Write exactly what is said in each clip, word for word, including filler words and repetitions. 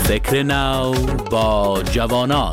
فکر نو با جوانان.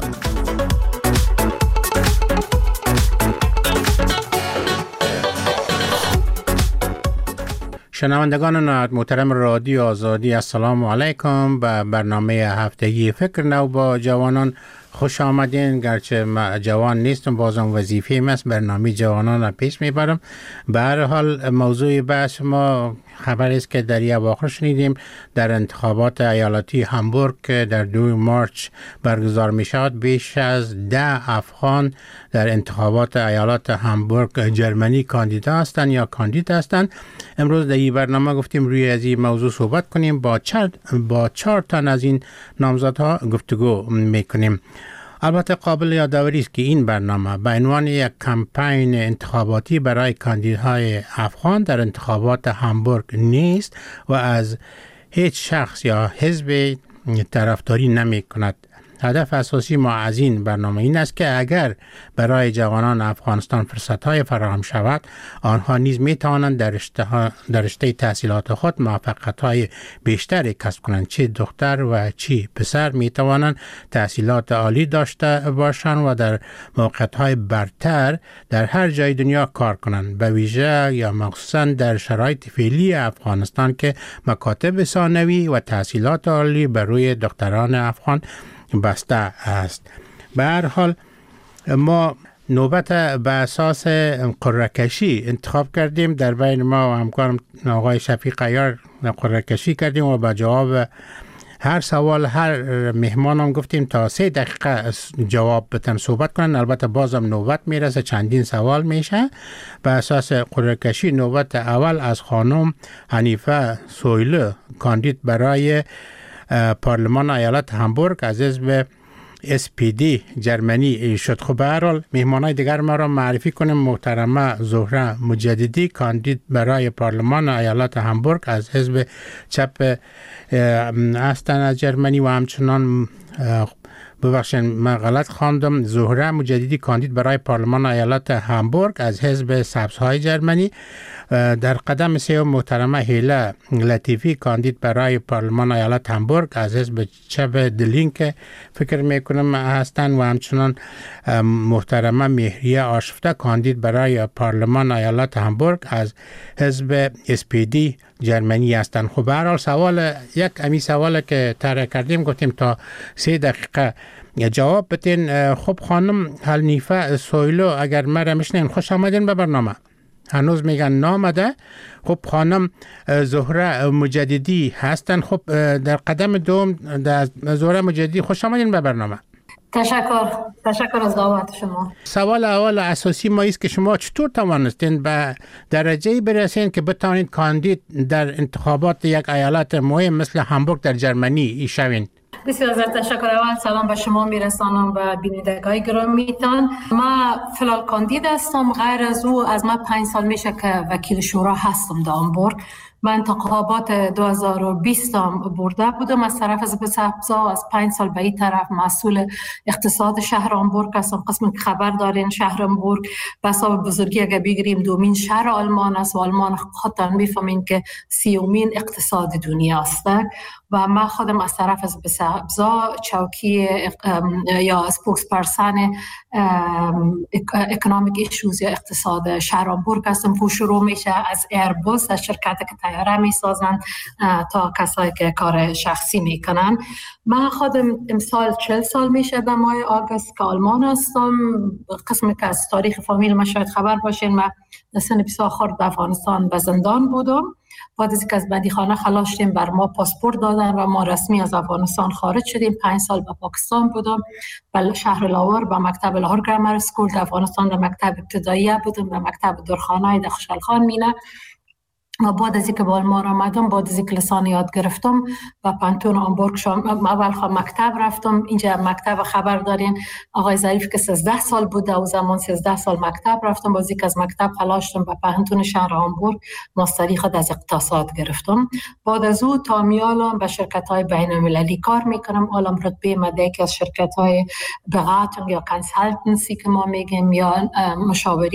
شنوندگان محترم رادیو آزادی، السلام علیکم. به برنامه هفتگی فکر نو با جوانان خوش آمدین. گرچه من جوان نیستم، بازم وظیفه است برنامه جوانان را پیش میبرم. به هر حال موضوع بحث ما خبر است که در اواخر شنیدیم در انتخابات ایالتی هامبورگ که در دو مارچ برگزار می شود، بیش از ده افغان در انتخابات ایالات هامبورگ جرمنی کاندید هستند یا کاندید هستند. امروز در این برنامه گفتیم روی از این موضوع صحبت کنیم. با چهار با چهار تن از این نامزدها گفتگو میکنیم. البته قابل یادآوری است که این برنامه به عنوان یک کمپین انتخاباتی برای کاندیدهای افغان در انتخابات هامبورگ نیست و از هیچ شخص یا حزب طرفداری نمی کند. هدف اساسی ما از این برنامه این است که اگر برای جوانان افغانستان فرصت‌های فراهم شود، آنها نیز می‌توانند در رشته در رشته تحصیلات خود موفقیت‌های بیشتری کسب کنند. چه دختر و چه پسر می‌توانند تحصیلات عالی داشته باشند و در موقعیت‌های برتر در هر جای دنیا کار کنند، به ویژه یا مخصوصاً در شرایط فعلی افغانستان که مکاتب ثانوی و تحصیلات عالی بر روی دختران افغان بسته است. به هر حال ما نوبت به اساس قرعه کشی انتخاب کردیم. در بین ما و همکارم آقای شفیق عیار قرعه کشی کردیم و با جواب هر سوال هر مهمانم گفتیم تا سه دقیقه جواب بتن صحبت کنن. البته بازم نوبت میرسه، چندین سوال میشه. به اساس قرعه کشی نوبت اول از خانم حنیفه سویلو کاندید برای پارلمان ایالت هامبورگ از حزب اس پی دی جرمنی شد. خب به هر حال مهمانای دیگر ما را معرفی کنیم. محترمه زهره مجددی کاندید برای پارلمان ایالت هامبورگ از حزب چپ هستند از جرمنی و همچنان ببخشید من غلط خواندم، زهره مجددی کاندید برای پارلمان ایالت هامبورگ از حزب سبزهای جرمنی. در قدم سوم محترمه هیله لطیفی کاندید برای پارلمان ایالت هامبورگ از حزب چپ دلینک فکر میکنم هستند و همچنان محترمه مهریه آشفته کاندید برای پارلمان ایالت هامبورگ از حزب اس پی دی جرمنی هستند. خب به هر حال سوال یک امی سوال که طرح کردیم گفتیم تا سه دقیقه جواب بتین. خب خانم حنیفه سویلو اگر مرا میشنین خوش آمدین به برنامه. هنوز میگن نامده. خب خانم زهره مجددی هستن. خب در قدم دوم در زهره مجددی خوش آمدین به برنامه. تشکر تشکر از دعوت شما. سوال اول اساسی ما است که شما چطور توانستین به درجه برسین که بتوانید کاندید در انتخابات یک ایالت مهم مثل هامبورگ در جرمنی شوین؟ بسیار از تشکر. اول سلام به شما میرسانم و بینندگان گرامیتان. ما فعلا کاندید هستم. غیر از او از ما پنج سال میشه که وکیل شورا هستم در هامبورگ. من انتخابات دو هزار و بیست برده بودم از طرف حزب سبزا. از پنج سال به این طرف مسئول اقتصاد شهر هامبورگ هستم. قسم که خبر دارین شهر هامبورگ به حساب بزرگی اگه بگیریم دومین شهر آلمان است و آلمان خودتان میفهمین که سیومین اقتصاد دنیا است و من خودم از طرف حزب سبزا چوکی یا اسپوکس پرسن اکونومیک ایشوز یا اقتصاد شهر هامبورگ هستم که شروع میشه از ایربوس، از شرکت که تیاره میسازن تا کسایی که کار شخصی میکنن. من خودم امسال چهل سال میشه در ماه آگوست که آلمان هستم. قسمی که از تاریخ فامیل ما شاید خبر باشین، من در سن بیست آخر در افغانستان به زندان بودم. بعد از اینکه از بندیخانه خلاص شدیم بر ما پاسپورت دادن و ما رسمی از افغانستان خارج شدیم. پنج سال به پاکستان بودم، به شهر لاهور به مکتب لاهور گرامر اسکول در افغانستان در مکتب ابتدایی بودم، در مکتب درخانه در خوشحال خان مینه. و بعد از اینکه به آلمان آمدم، بعد از اینکه لسان یاد گرفتم و پانتون هامبورگ شدم. اول خب مکتب رفتم. اینجا مکتب خبر دارین آقای ظریف که سیزده سال بود و زمان سیزده سال مکتب رفتم. بعد از اینکه از مکتب خلاص شدم به پانتون شهر هامبورگ ماستری خود از اقتصاد گرفتم. بعد از او تا میالم به شرکت‌های بین‌المللی کار میکنم. الان رتبه مده که از شرکت‌های بغاتون یا کنسالتنسی که ما میگیم یا مشاوری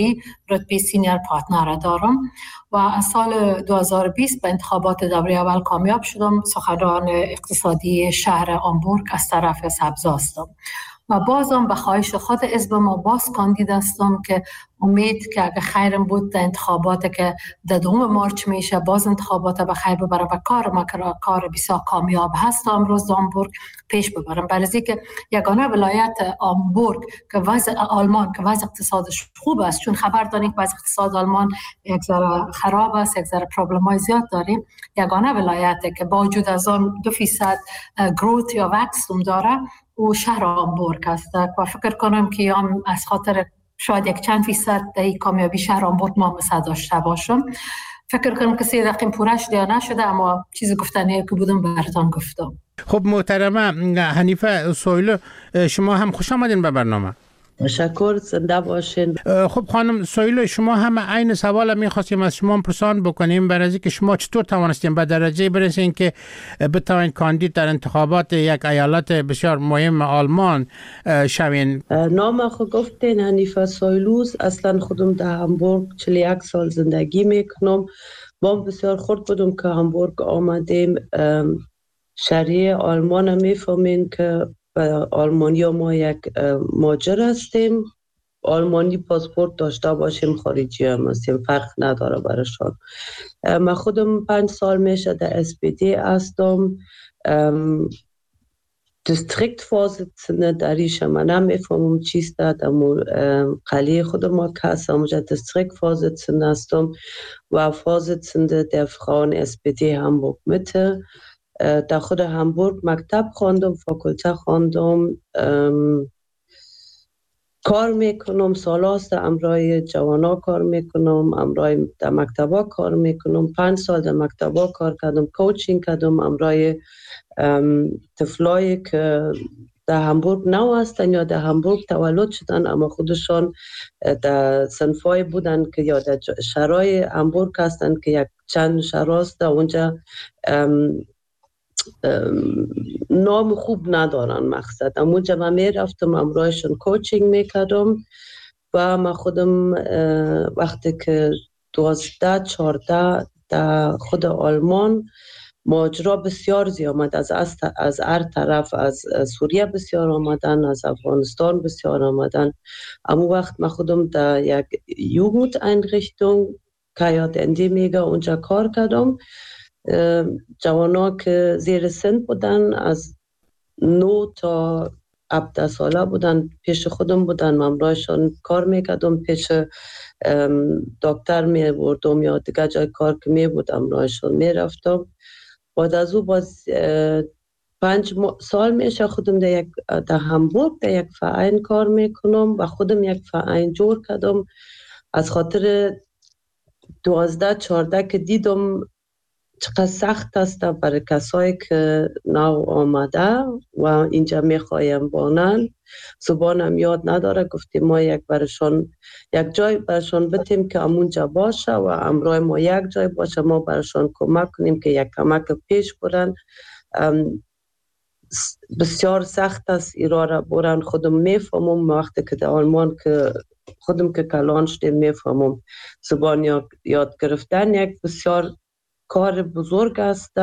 رتبه سینیر پارتنر دارم و از سال دو هزار و بیست به انتخابات دوره اول کامیاب شدم. سخنران اقتصادی شهر آمبورگ از طرف سبزا هستم و بازم به خواهش خود حزب ما باز کاندید هستم که امید که اگه خیرم بود در انتخابات که در دوم مارچ میشه باز انتخابات به خیر ببرم و کار ما کار بسیار کامیاب هست امروز آمبورگ پیش ببرم. برای که یگانه ولایت آمبورگ که وضع آلمان که وضع اقتصادش خوب است، چون خبر داریم که وضع اقتصاد آلمان یک ذره خراب است، یک ذره پروبلم‌های زیاد داریم، یگانه ولایتی که با وجود از آن دو فیصد گروت یا وکسوم داره و شهر آمبورگ است و فکر کنم که هم از خاطر شاید یک چند فیصد در کامیابی شهر آمبورگ ما مثلا داشته باشم. فکر کنم که سه دقیقه پورش دیا نشده اما چیزی گفتنیه که بودم براتون گفتم. خب محترمه حنیفه سویلو، شما هم خوش آمدین به برنامه. تشکر، زنده باشین. خب خانم سویلو، شما هم عین سوال می‌خواستیم از شما پرسان بکنیم برای اینکه شما چطور توانستین به درجه برسین که بتوانید کاندید در انتخابات یک ایالت بسیار مهم آلمان شوین؟ نام خود گفتین حنیفه سویلوز، اصلا خودم در همبورگ چهل و یک سال زندگی میکنم. با بسیار خورد بودم که همبورگ آمدیم. شهری آلمان میفهمین که آلمانیا ما یک ماجر هستیم، آلمانی پاسپورت داشته باشیم خارجی هم هستیم، فرق نداره برشان. من خودم پنج سال میشه در اس پی دی هستم، دیستریکت vorsitzende دریش من نمیفهمم چیست، در قلیه خودم ما که هستم اونجا دیستریکت vorsitzende هستم و vorsitzende der Frauen اس پی دی همبورگ Mitte. در خود همبورگ مکتب خواندم، فاکولته خواندم، کار میکنم، سالاست امرای جوانا کار میکنم، امرای در مکتبا کار میکنم. پنج سال در مکتبا کار کردم، کوچینگ کردم امرای طفلایی که در همبورگ نو هستن یا در همبورگ تولد شدن اما خودشان در صنفای بودن که یا در شهرهای همبورگ هستن که یک چند شهراست در اونجا نام خوب ندارن مقصد. اونجا من میرفتم امرایشون کوچینگ میکردم و من خودم وقتی که دوازده چارده در خود آلمان ماجرا بسیار زیاد آمد، از از هر طرف، از سوریه بسیار آمدن، از افغانستان بسیار آمدن. اما وقت من خودم در یک یوگوت اینریchtung که یاد اندی میگه اونجا کار کردم. جوانا که زیر سن بودن از نو تا هفده ساله بودن پیش خودم بودن، من برایشان کار میکردم، پیش دکتر میبردم یا دیگه جای کار که میبودم برایشان میرفتم. بعد از او باز پنج سال میشه خودم در یک در همبورگ در یک فعین کار میکنم و خودم یک فعین جور کردم. از خاطر دوازده چارده که دیدم چقدر سخت است برای کسایی که نو آمده و اینجا میخوایم بانن، زبانم یاد نداره، گفتیم ما یک برشان یک جای برشان بتیم که امونجا باشه و امرای ما یک جای باشه، ما برشان کمک کنیم که یک کمک پیش برن. بسیار سخت است ایرا را برن. خودم میفهمم وقتی که در آلمان که خودم که کلان شدیم میفهمم زبان یاد, یاد گرفتن یک بسیار کار بزرگ است.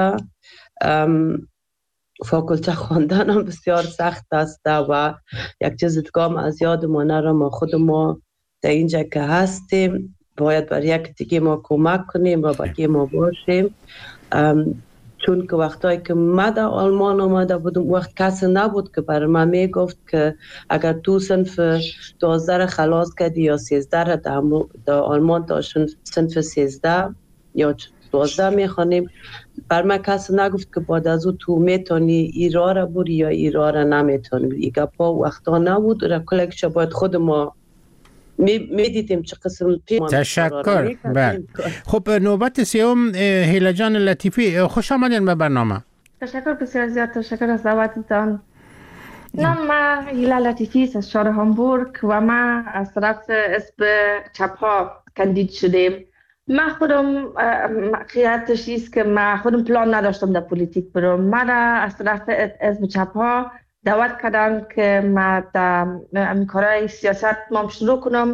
فاکولته خواندن هم بسیار سخت است و یک چیز دیگه از یاد ما نره، ما خود ما در اینجا که هستیم باید بر یک دیگه ما کمک کنیم و باقی ما باشیم. چون که وقتایی که من در آلمان آمده بودم وقت کسی نبود که برای من میگفت که اگر تو صنف دوازده خلاص کردی یا سیزده در آلمان داشتن صنف سیزده یا دوازده میخوانیم، بر من کسی نگفت که بعد از او تو میتونی ایرا را بوری یا ایرا را نمیتونی. ایگه پا وقتا نبود را کلکش باید خود ما میدیدیم چه قسم پیمان. تشکر. بله. خب نوبت سیوم هیلا جان لطیفی، خوش آمدین به برنامه. تشکر بسیار زیاد، تشکر از دعوتتان. نام من هیلا لطیفی از شهر همبورگ و من از طرف اسب چپا کاندید شدیم. من خودم خیالتش است که من خودم پلان نداشتم در پلیتیک برم. من از طرف اسب چپا دعوت کردن که من در کارهای سیاست ما شروع کنم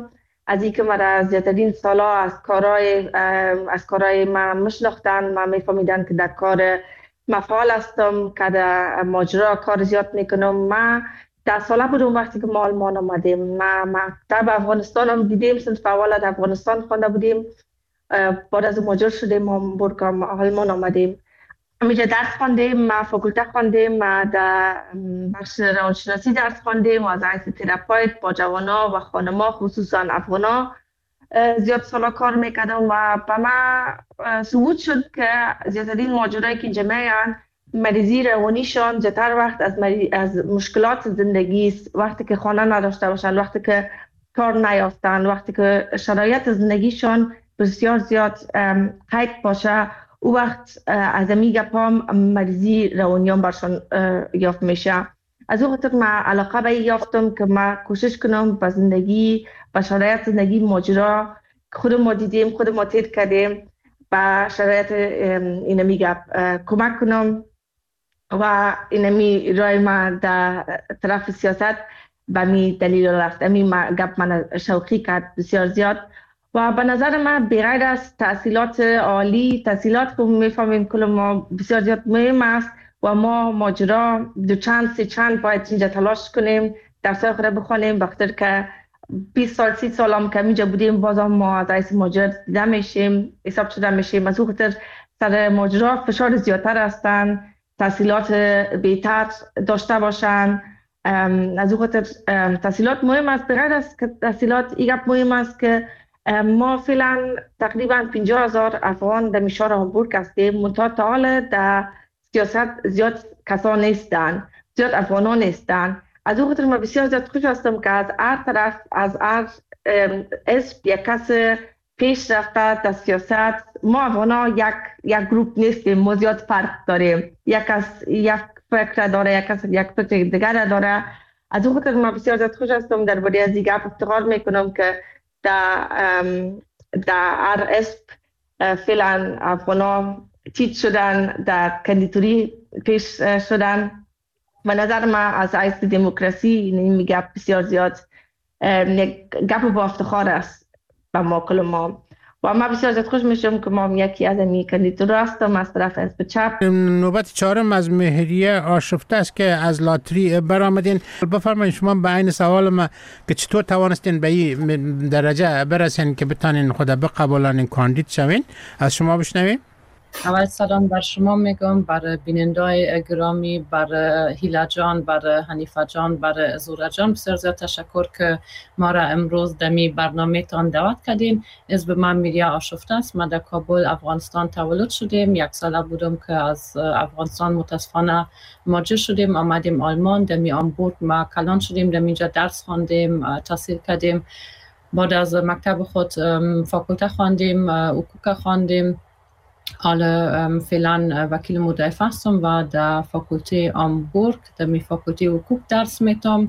از اینکه مرا زیادترین سالا از کارهای از کارهای ما میشناختن، ما میفهمیدن که در کار مفعال هستم، که در ماجرا کار زیاد میکنم. ما ده ساله بودم وقتی که ما آلمان آمدیم. ما مکتب افغانستان هم دیدیم، صنف اول در افغانستان خوانده بودیم، بعد از مهاجر شدیم هامبورگ آلمان آمدیم. همینجا درس خواندیم، ما فاکولته خواندیم، ما در بخش روانشناسی درس خواندیم و از حیث تراپیوت با جوانا و خانما خصوصا افغانا زیاد سالا کار میکردم و به ما ثبوت شد که زیادترین ماجرایی که اینجا میان مریضی روانیشان زیادتر وقت از, از مشکلات زندگی است. وقتی که خانه نداشته باشن، وقتی که کار نیافتن، وقتی که شرایط زندگیشان بسیار زیاد قید باشه، او وقت از امی گپام مریضی روانیان برشان یافت میشه. از او خاطر من علاقه به یافتم که من کوشش کنم به زندگی، به شرایط زندگی ماجرا خود ما دیدیم، خود ما تید کردیم، به شرایط اینمی گپ کمک کنم و اینمی رای من در طرف سیاست به می دلیل رفت. امی گپ من شوقی کرد بسیار زیاد و به نظر من بغیر از تحصیلات عالی، تحصیلات که میفهمیم کل ما بسیار زیاد مهم است و ما ماجرا دو چند سه چند باید اینجا تلاش کنیم، درسای خود بخونیم، بخاطر که بیست سال سی سال هم که اینجا بودیم باز هم ما از ایس ماجرا دیده میشیم، حساب شده میشیم. از او خاطر سر ماجرا فشار زیادتر هستن، تحصیلات بهتر داشته باشن. از او خاطر تحصیلات مهم است. بغیر از تحصیلات ایگه مهم است که ما فعلا تقریبا پنجاه هزار افغان در میشار هامبورگ هستیم، منتها تا حالا در سیاست زیاد کسان نیستن، زیاد افغانان نیستن. از اون خاطر ما بسیار زیاد خوش هستم که از هر طرف، از هر اسم یک کس پیش رفته در سیاست. ما افغانا یک یک گروپ نیستیم، ما زیاد فرق داریم، یک کس یک فکر داره، یک کس یک فکر دیگر داره. از اون خاطر ما بسیار زیاد خوش هستم درباره از دیگه افتخار میکنم که در در هر اسم فعلا افغانا چیت شدن، در کندیتوری پیش شدن. و نظر من از حیث دموکراسی این میگه بسیار زیاد یک گپ با افتخار است به ما کل ما و ما بسیار زیاد خوش میشم که ما یکی از این کندیتورا هستم از طرف حزب چپ. نوبت چهارم از مهریه آشفته است که از لاتری برآمدین. بفرمایید شما به عین سوال ما که چطور توانستین به این درجه برسین که بتانین خود بقبولن کاندید شوین، از شما بشنویم. اول سلام بر شما میگم، بر بینندای گرامی، بر هیلا جان، بر حنیفه جان، بر زورا جان بسیار زیاد تشکر که ما را امروز دمی برنامه تان دعوت کردین. اسم من میریا آشفته است. ما در کابل افغانستان تولد شدیم. یک ساله بودم که از افغانستان متاسفانه مهاجر شدیم، آمدیم آلمان. دمی هامبورگ ما کلان شدیم، دمی اینجا درس خواندیم، تحصیل کردیم. بعد از مکتب خود فاکولته خواندیم، حقوق خواندیم. حالا فعلا وکیل مدافع هستم و در فاکولته هامبورگ در می فاکولته حقوق درس میتم.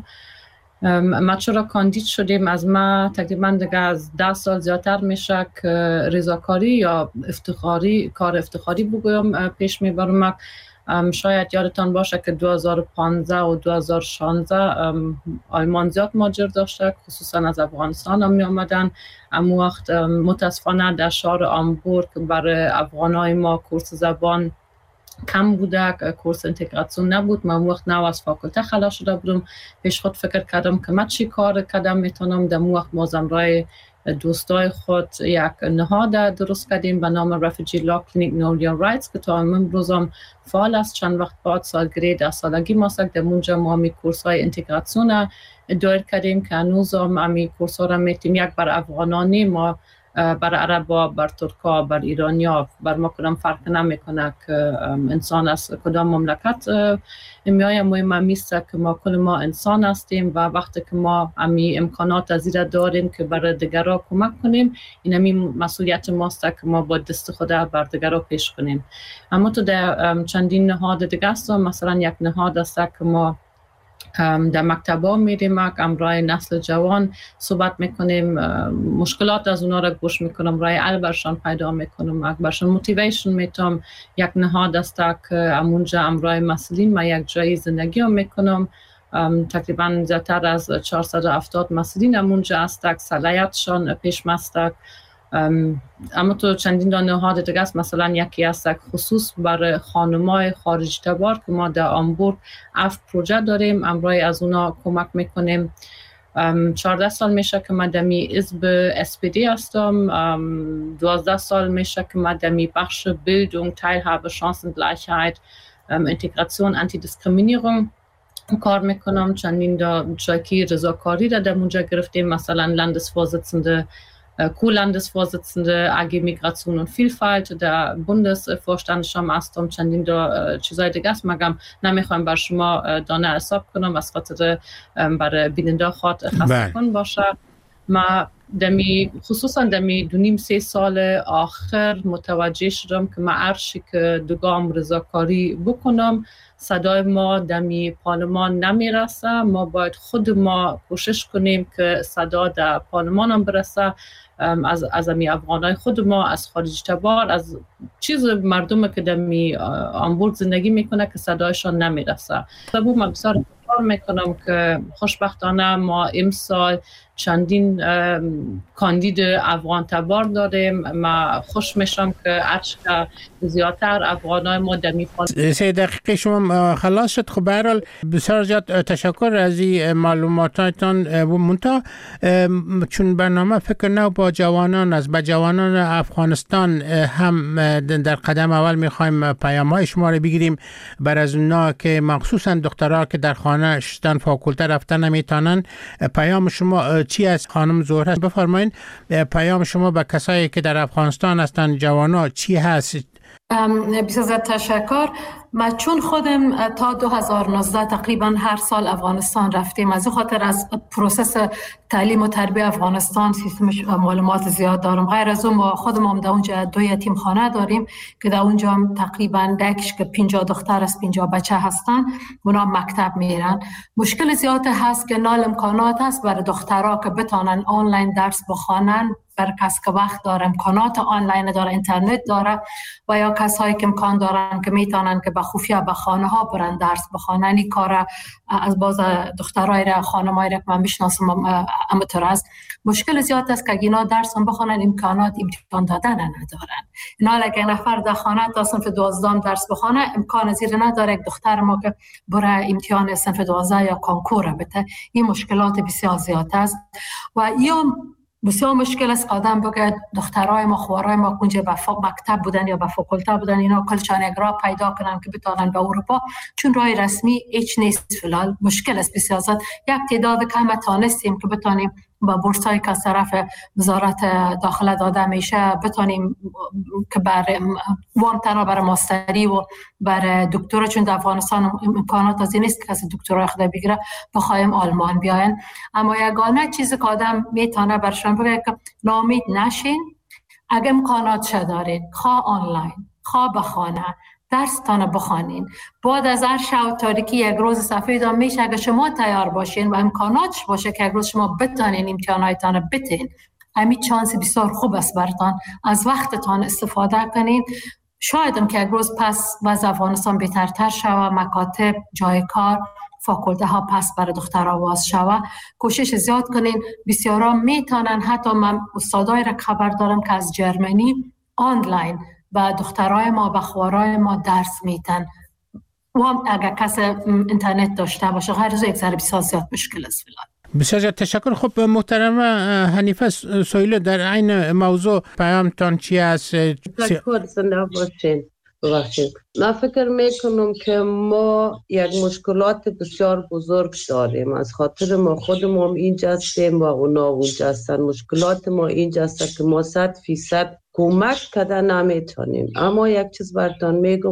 ما چرا کاندید شدیم؟ از ما تقریبا دیگه از ده سال زیادتر میشه که رضاکاری یا افتخاری، کار افتخاری بگویم پیش میبرم. شاید یادتان باشه که دو هزار و پانزده و دو هزار و شانزده آلمان زیاد مهاجر داشته، خصوصا از افغانستان هم می آمدن. اما وقت متاسفانه در شهر هامبورگ برای افغانای ما کورس زبان کم بوده، کورس اینتگراسیون نبود. من وقت نو از فاکولته خلاص شده بودم، پیش خود فکر کردم که من چی کار کردم میتونم. در وقت مازم رای دوستای خود یک نهاد درست کردیم به نام رفیجی لا کلینیک نو یور رایتس که تا امروز هم فعال است. چند وقت بعد سالگرد ده سالگی ما ساک در اونجا ما می کورس های اینتگراسیون دایر کردیم که هنوز هم امی کورس ها را میتیم. یک بر افغانانی ما، بر عربا، بر ترکا، بر ایرانیا، بر ما کدام فرق نمیکنه که انسان از کدام مملکت میای. مهم میست که ما کل ما انسان هستیم و وقتی که ما امی امکانات از زیر داریم که برای دیگران کمک کنیم، این امی مسئولیت ماست که ما با دست خود بر دیگران پیش کنیم. اما تو در چندین نهاد دیگه است، مثلا یک نهاد است که ما در مکتبا میریم، امرای نسل جوان صحبت میکنیم، مشکلات از اونا را گوش میکنم، رای حل برشان پیدا میکنم، برشان موتیویشن میتونم. یک نهاد است که امونجا امرای مسئولین ما یک جای زندگی هم میکنم، تقریبا زیادتر از چهارصد و هفتاد مسئولین اونجا هستند، صلاحیتشان پیش مستند. اما تو چندین نهاد دیگه است، مثلا یکی است خصوص برای خانمای خارج تبار که ما در آمبورگ اف پروژه داریم، امرای از اونا کمک میکنیم. چهارده سال میشه که من دمی حزب اس پی دی هستم، دوازده سال میشه که من دمی بخش Bildung, Teilhabe, Chancengleichheit, Integration, Antidiskriminierung کار میکنم. چندین دا چاکی رضاکاری را در اونجا گرفتیم، مثلا Landesvorsitzende, Co-Landesvorsitzende A G Migration und Vielfalt der Bundesvorstand هم هستم. چندین دا چیزای دیگه است مگم نمیخوایم بر شما دانه حساب کنم از خاطر برای بیننده خاط خسته کن باشه. ما دمی خصوصا دمی دو نیم سه سال آخر متوجه شدم که ما ارشی که دوگام رضاکاری بکنم صدای ما دمی پارلمان نمیرسه. ما باید خود ما کوشش کنیم که صدا در پارلمان هم برسه، از از امی افغانای خود ما، از خارج تبار، از چیز مردم که دمی آمبورگ زندگی میکنه که صدایشان نمیرسه. سبو من بسیار کار میکنم که خوشبختانه ما امسال چندین کاندید افغان تبار داریم. ما خوش میشم که هرچقدر زیادتر افغانای ما دمی پارلمان. سه دقیقه شما خلاص شد. خب به هر حال بسیار زیاد تشکر از این معلوماتتان. منتها چون برنامه فکر نو با جوانان از با جوانان افغانستان هم در قدم اول میخوایم پیام های شما رو بگیریم، بر از اونا که مخصوصا دخترها که در خانه شدن فاکولته رفتن نمیتونن. پیام شما چی است خانم زهره؟ بفرمایید پیام شما به کسایی که در افغانستان هستند، جوانا، چی هست؟ بسیار تشکر. ما چون خودم تا دو هزار و نوزده تقریبا هر سال افغانستان رفتیم، از خاطر از پروسس تعلیم و تربیت افغانستان سیستمش معلومات زیاد دارم. غیر از اون ما خودم هم در اونجا دو یتیم خانه داریم که در اونجا هم تقریبا دکش که پنجاه دختر است، پنجاه بچه هستن، اونا مکتب میرن. مشکل زیاد هست که نال امکانات هست برای دخترها که بتانن آنلاین درس بخوانن، برای کس که وقت داره، امکانات آنلاین داره، اینترنت داره، و یا کسایی که امکان دارن که میتونن که به خفیه به خانه ها برن درس بخوانن. این کار از باز دخترای را، خانمای را که من میشناسم امتر است. مشکل زیاد است که اینا درس هم بخوانن، امکانات امتحان دادن ندارن. اینا اگه نفر در خانه تا صنف دوازده درس بخوانه، امکان زیر نداره یک دختر ما که بره امتحان صنف دوازده یا کنکور بده. این مشکلات بسیار زیاد است و یا بسیار مشکل است آدم بگه دخترای ما، خوارای ما کنجه به مکتب بودن یا به فاکولته بودن، اینا کلشان یک راه پیدا کنن که بتونن به اروپا، چون راه رسمی هیچ نیست فعلا. مشکل است بسیار زیاد. یک تعداد کم تانستیم که بتونیم با بورسایی که از طرف وزارت داخله داده میشه بتونیم که برای وام تنها برای ماستری و برای دکترا، چون در افغانستان امکانات از این نیست که کسی دکترا خود بگیره، بخوایم آلمان بیاین. اما یگانه چیزی که آدم میتونه برشان بگه که ناامید نشین. اگه امکانات شده دارین، خواه آنلاین خواه بخانه درس تانه بخوانین، بعد از هر شب تاریکی یک روز صفحه دام میشه. اگه شما تیار باشین و امکاناتش باشه که یک روز شما بتانین امتحانایتان بتین، همین چانس بسیار خوب است برتان. از وقتتان استفاده کنین. شاید هم که یک روز پس وضع افغانستان بهترتر شوه، مکاتب، جای کار، فاکولته ها پس برای دخترها باز شوه، کوشش زیاد کنین. بسیارا میتونن، حتی من استادای را خبر دارم که از جرمنی آنلاین و دخترای ما و خوارای ما درس میتن. و هم اگر کس اینترنت داشته باشه، غیر از یک ذره بسیار زیاد مشکل است فعلا. بسیار تشکر. خب محترم حنیفه سویلو، در این موضوع پیامتان چی است؟ تشکر. زنده باشین. ببخشید. من فکر میکنم که ما یک مشکلات بسیار بزرگ داریم، از خاطر ما خودمون اینجا هستیم و اونا اونجا هستن. مشکلات ما اینجا هست که ما صد فیصد کمک کردن نمیتونیم. اما یک چیز براتون میگم،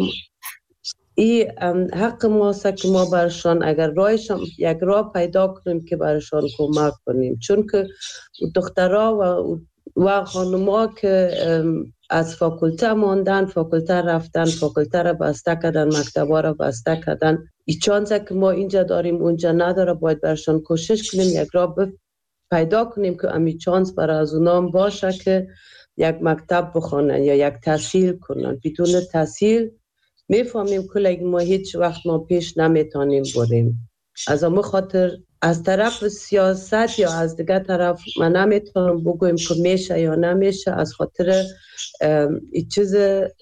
این حق ما است که ما برشان اگر رایشان یک راه پیدا کنیم که برشان کمک کنیم، چون که دخترها و و خانم‌ها که از فاکولته ماندن، فاکولته رفتن، فاکولته را بسته کردن، مکتبا را بسته کردن. این چانسه که ما اینجا داریم اونجا نداره، باید برشان کوشش کنیم یک راه پیدا کنیم که امی چانس برای از اونام باشه که یک مکتب بخونن یا یک تحصیل کنن. بدون تحصیل میفهمیم که ما هیچ وقت ما پیش نمیتونیم بریم. از اون خاطر از طرف سیاست یا از دیگه طرف من نمیتونم بگویم که میشه یا نمیشه، از خاطر این چیز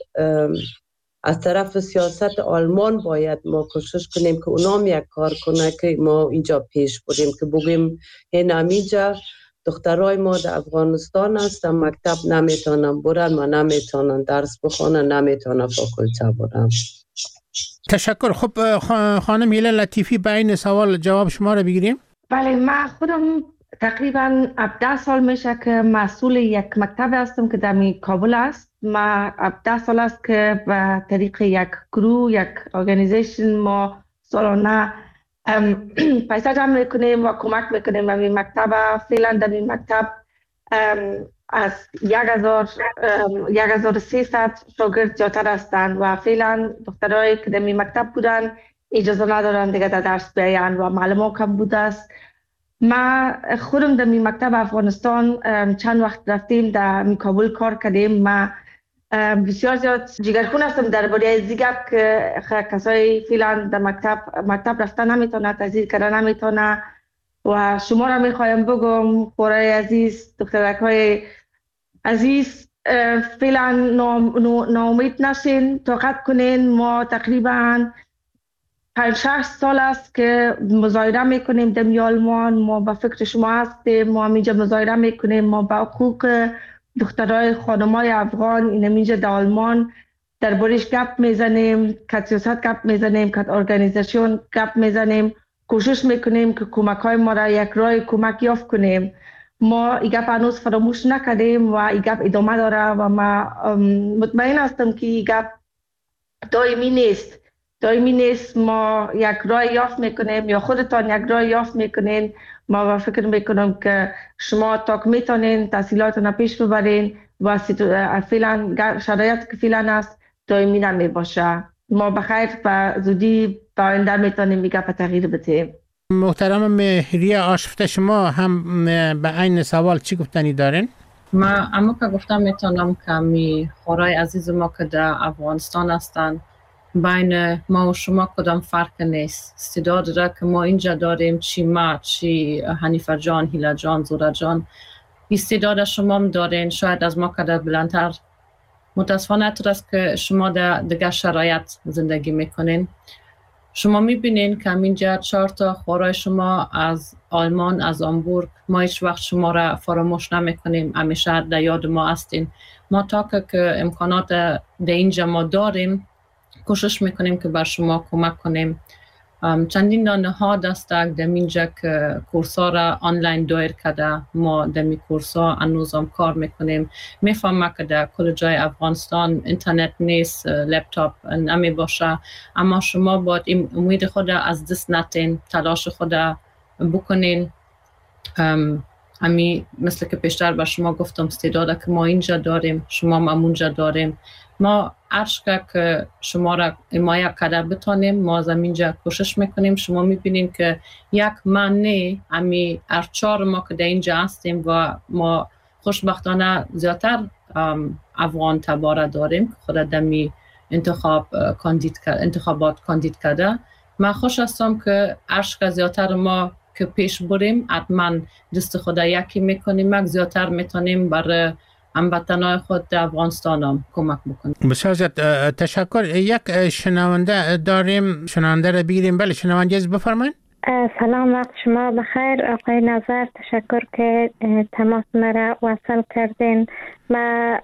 از طرف سیاست آلمان باید ما کوشش کنیم که اونام یک کار کنه که ما اینجا پیش بریم، که بگویم این همینجا دخترای ما در افغانستان هستن، مکتب نمیتونن برن و نمیتونن درس بخونن، نمیتونن فاکولته برن. تشکر. خب خانم هیله لطیفی به این سوال جواب شما رو بگیریم. بله، من خودم تقریبا هفده سال میشه که مسئول یک مکتب هستم که در کابل است. ما هفده سال است که به طریق یک گروه، یک ارگانیزیشن ما سالانه پیسه جمع میکنیم و کمک میکنیم به این مکتب. فعلا در این مکتب از یک هزار و سیصد شاگرد زیادتر هستند و فعلا دخترایی که در این مکتب بودن اجازه ندارن دیگه در درس بیان و معلومات کم بوده است. ما خودم در این مکتب افغانستان چند وقت رفتیم، در کابل کار کردیم. ما بسیار زیاد جگرخون هستم درباره از دیگه که کسای فعلا در مکتب مکتب رفتن نمیتونه، تحصیل کردن نمیتونه و شما را میخوایم بگم خورای عزیز، دخترک های عزیز، فعلا ناامید نشین، طاقت کنین. ما تقریبا پنج شش سال است که مظاهره میکنیم در آلمان. ما با فکر شما هستیم، ما اینجا مظاهره میکنیم، ما با حقوق دخترای خانمای افغان این اینجا در آلمان دربارش گپ میزنیم، که سیاست گپ میزنیم، که ارگانیزیشن گپ میزنیم، کوشش میکنیم که کمک های ما را یک راه کمک یافت کنیم. ما این گپ هنوز فراموش نکردیم و این گپ ادامه داره و ما مطمئن هستم که این گپ دائمی نیست دائمی نیست ما یک راه یافت میکنیم یا خودتان یک راه یافت میکنین. ما فکر میکنم که شما تا میتونین تحصیلاتون پیش ببرین و فعلا شرایط که فعلا است دائمی نمی باشه. ما بخیر و زودی با آینده میتونیم میگه به تغییر بدیم. محترم مهریه آشفته، شما هم به این سوال چی گفتنی دارین؟ ما اما که گفتم میتونم که می خورای عزیز ما که در افغانستان هستن، بین ما و شما کدام فرق نیست. استعداد را که ما اینجا داریم، چی ما، چی حنیفه جان، هیله جان، زوره جان، استعداد شما هم دارین، شاید از ما کدر بلندتر. متاسفانه طور است که شما در دیگه شرایط زندگی میکنین. شما میبینین که اینجا چهار تا خورای شما از آلمان، از آمبورگ، ما هیچ وقت شما را فراموش نمیکنیم، همیشه در یاد ما هستین. ما تا که امکانات در اینجا ما داریم کوشش میکنیم که بر شما کمک کنیم. چندین نهاد است در اینجا که کورس‌ها را آنلاین دایر کرده. ما در می کورس‌ها هنوزم کار میکنیم. میفهمم که در کل جای افغانستان اینترنت نیست، لپتاپ نمی باشه، اما شما باید این امید خود از دست نتین، تلاش خود بکنین. امی مثل که پیشتر به شما گفتم، استعداده که ما اینجا داریم، شما ما اونجا داریم. ما ارشکه که شما را حمایت کرده بتانیم، ما از اینجا کوشش میکنیم. شما میبینیم که یک معنی امی ارچار ما که در اینجا هستیم و ما خوشبختانه زیادتر افغان تباره داریم، خود دمی انتخاب کاندید انتخابات کاندید کرده. من خوش هستم که ارشکه زیادتر ما که پیش بریم، حتما دست خود یکی میکنیم، مگ زیادتر میتونیم برای هموطنان خود در افغانستان هم کمک بکنیم. بسیار زیاد تشکر. یک شنونده داریم، شنونده را بگیریم. بله شنونده از بفرمایید. سلام، وقت شما بخیر آقای نظر. تشکر که تماس مرا وصل کردین. ما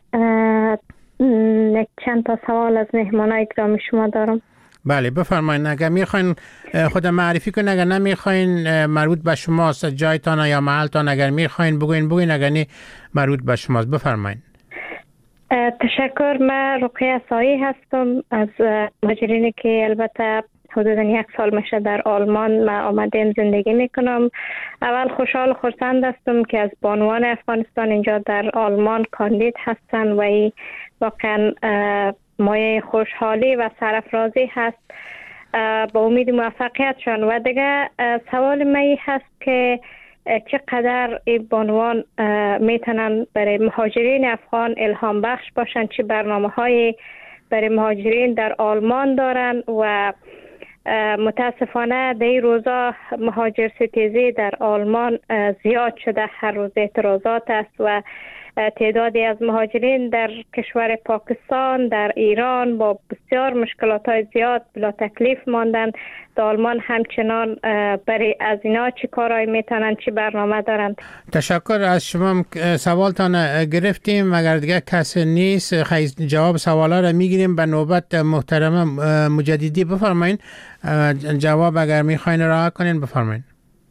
چند تا سوال از مهمانای گرامی شما دارم. بله بفرمایید. اگر میخواین خود معرفی کنین، اگر نمیخواین مربوط به شماست، جایتان یا محلتان اگر میخواین بگوین بگوین، اگر نه مربوط به شماست. بفرمایید. تشکر. من رقیه سایی هستم از مهاجرینی که البته حدودا یک سال میشه در آلمان ما آمدیم زندگی میکنم. اول خوشحال و خرسند هستم که از بانوان افغانستان اینجا در آلمان کاندید هستن و ای واقعا مایه خوشحالی و سرافرازی هست. با امید موفقیتشان. و دیگه سوال من هست که چقدر این بانوان میتونن برای مهاجرین افغان الهام بخش باشن، چه برنامه های برای مهاجرین در آلمان دارن و متاسفانه در این روزا مهاجر ستیزی در آلمان زیاد شده، هر روز اعتراضات است و تعدادی از مهاجرین در کشور پاکستان، در ایران با بسیار مشکلات های زیاد بلا تکلیف ماندن. در آلمان همچنان برای از اینا چی کارایی میتونن، چی برنامه دارن؟ تشکر از شما. سوالتان گرفتیم، اگر دیگه کسی نیست خیلی جواب سوالا را میگیریم. به نوبت محترم مجددی بفرمایین، جواب اگر میخواین راه کنین بفرمایین.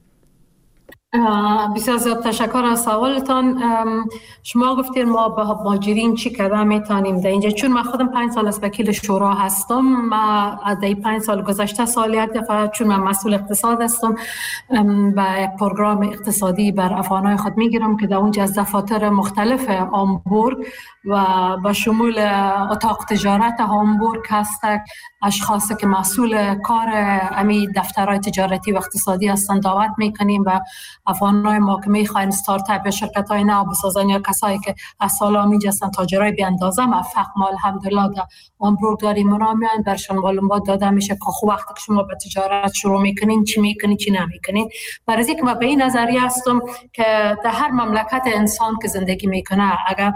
بسیار زیاد تشکر از سوالتان. شما گفتید ما به مهاجرین چی کار میتونیم در اینجا. چون من خودم پنج سال از وکیل شورا هستم، ما از این پنج سال گذشته سال یک دفعه چون من مسئول اقتصاد هستم با یک پروگرام اقتصادی بر افغانای خود میگیرم که در اونجا از دفاتر مختلف هامبورگ و به شمول اتاق تجارت هامبورگ هست اشخاصی که مسئول کار امی دفترهای تجارتی و اقتصادی هستند دعوت میکنیم و افغانای ما که میخواین استارتاپ یا شرکت های نو بسازن یا کسایی که از سالا اینجا هستن تاجرای بی اندازه موفق ما الحمدلله در هامبورگ داریم اونا میان برشان معلومات داده میشه که خب وقتی که شما به تجارت شروع میکنین چی میکنین چی نمیکنین. برای اینکه من به این نظریه هستم که در هر مملکت انسان که زندگی میکنه اگر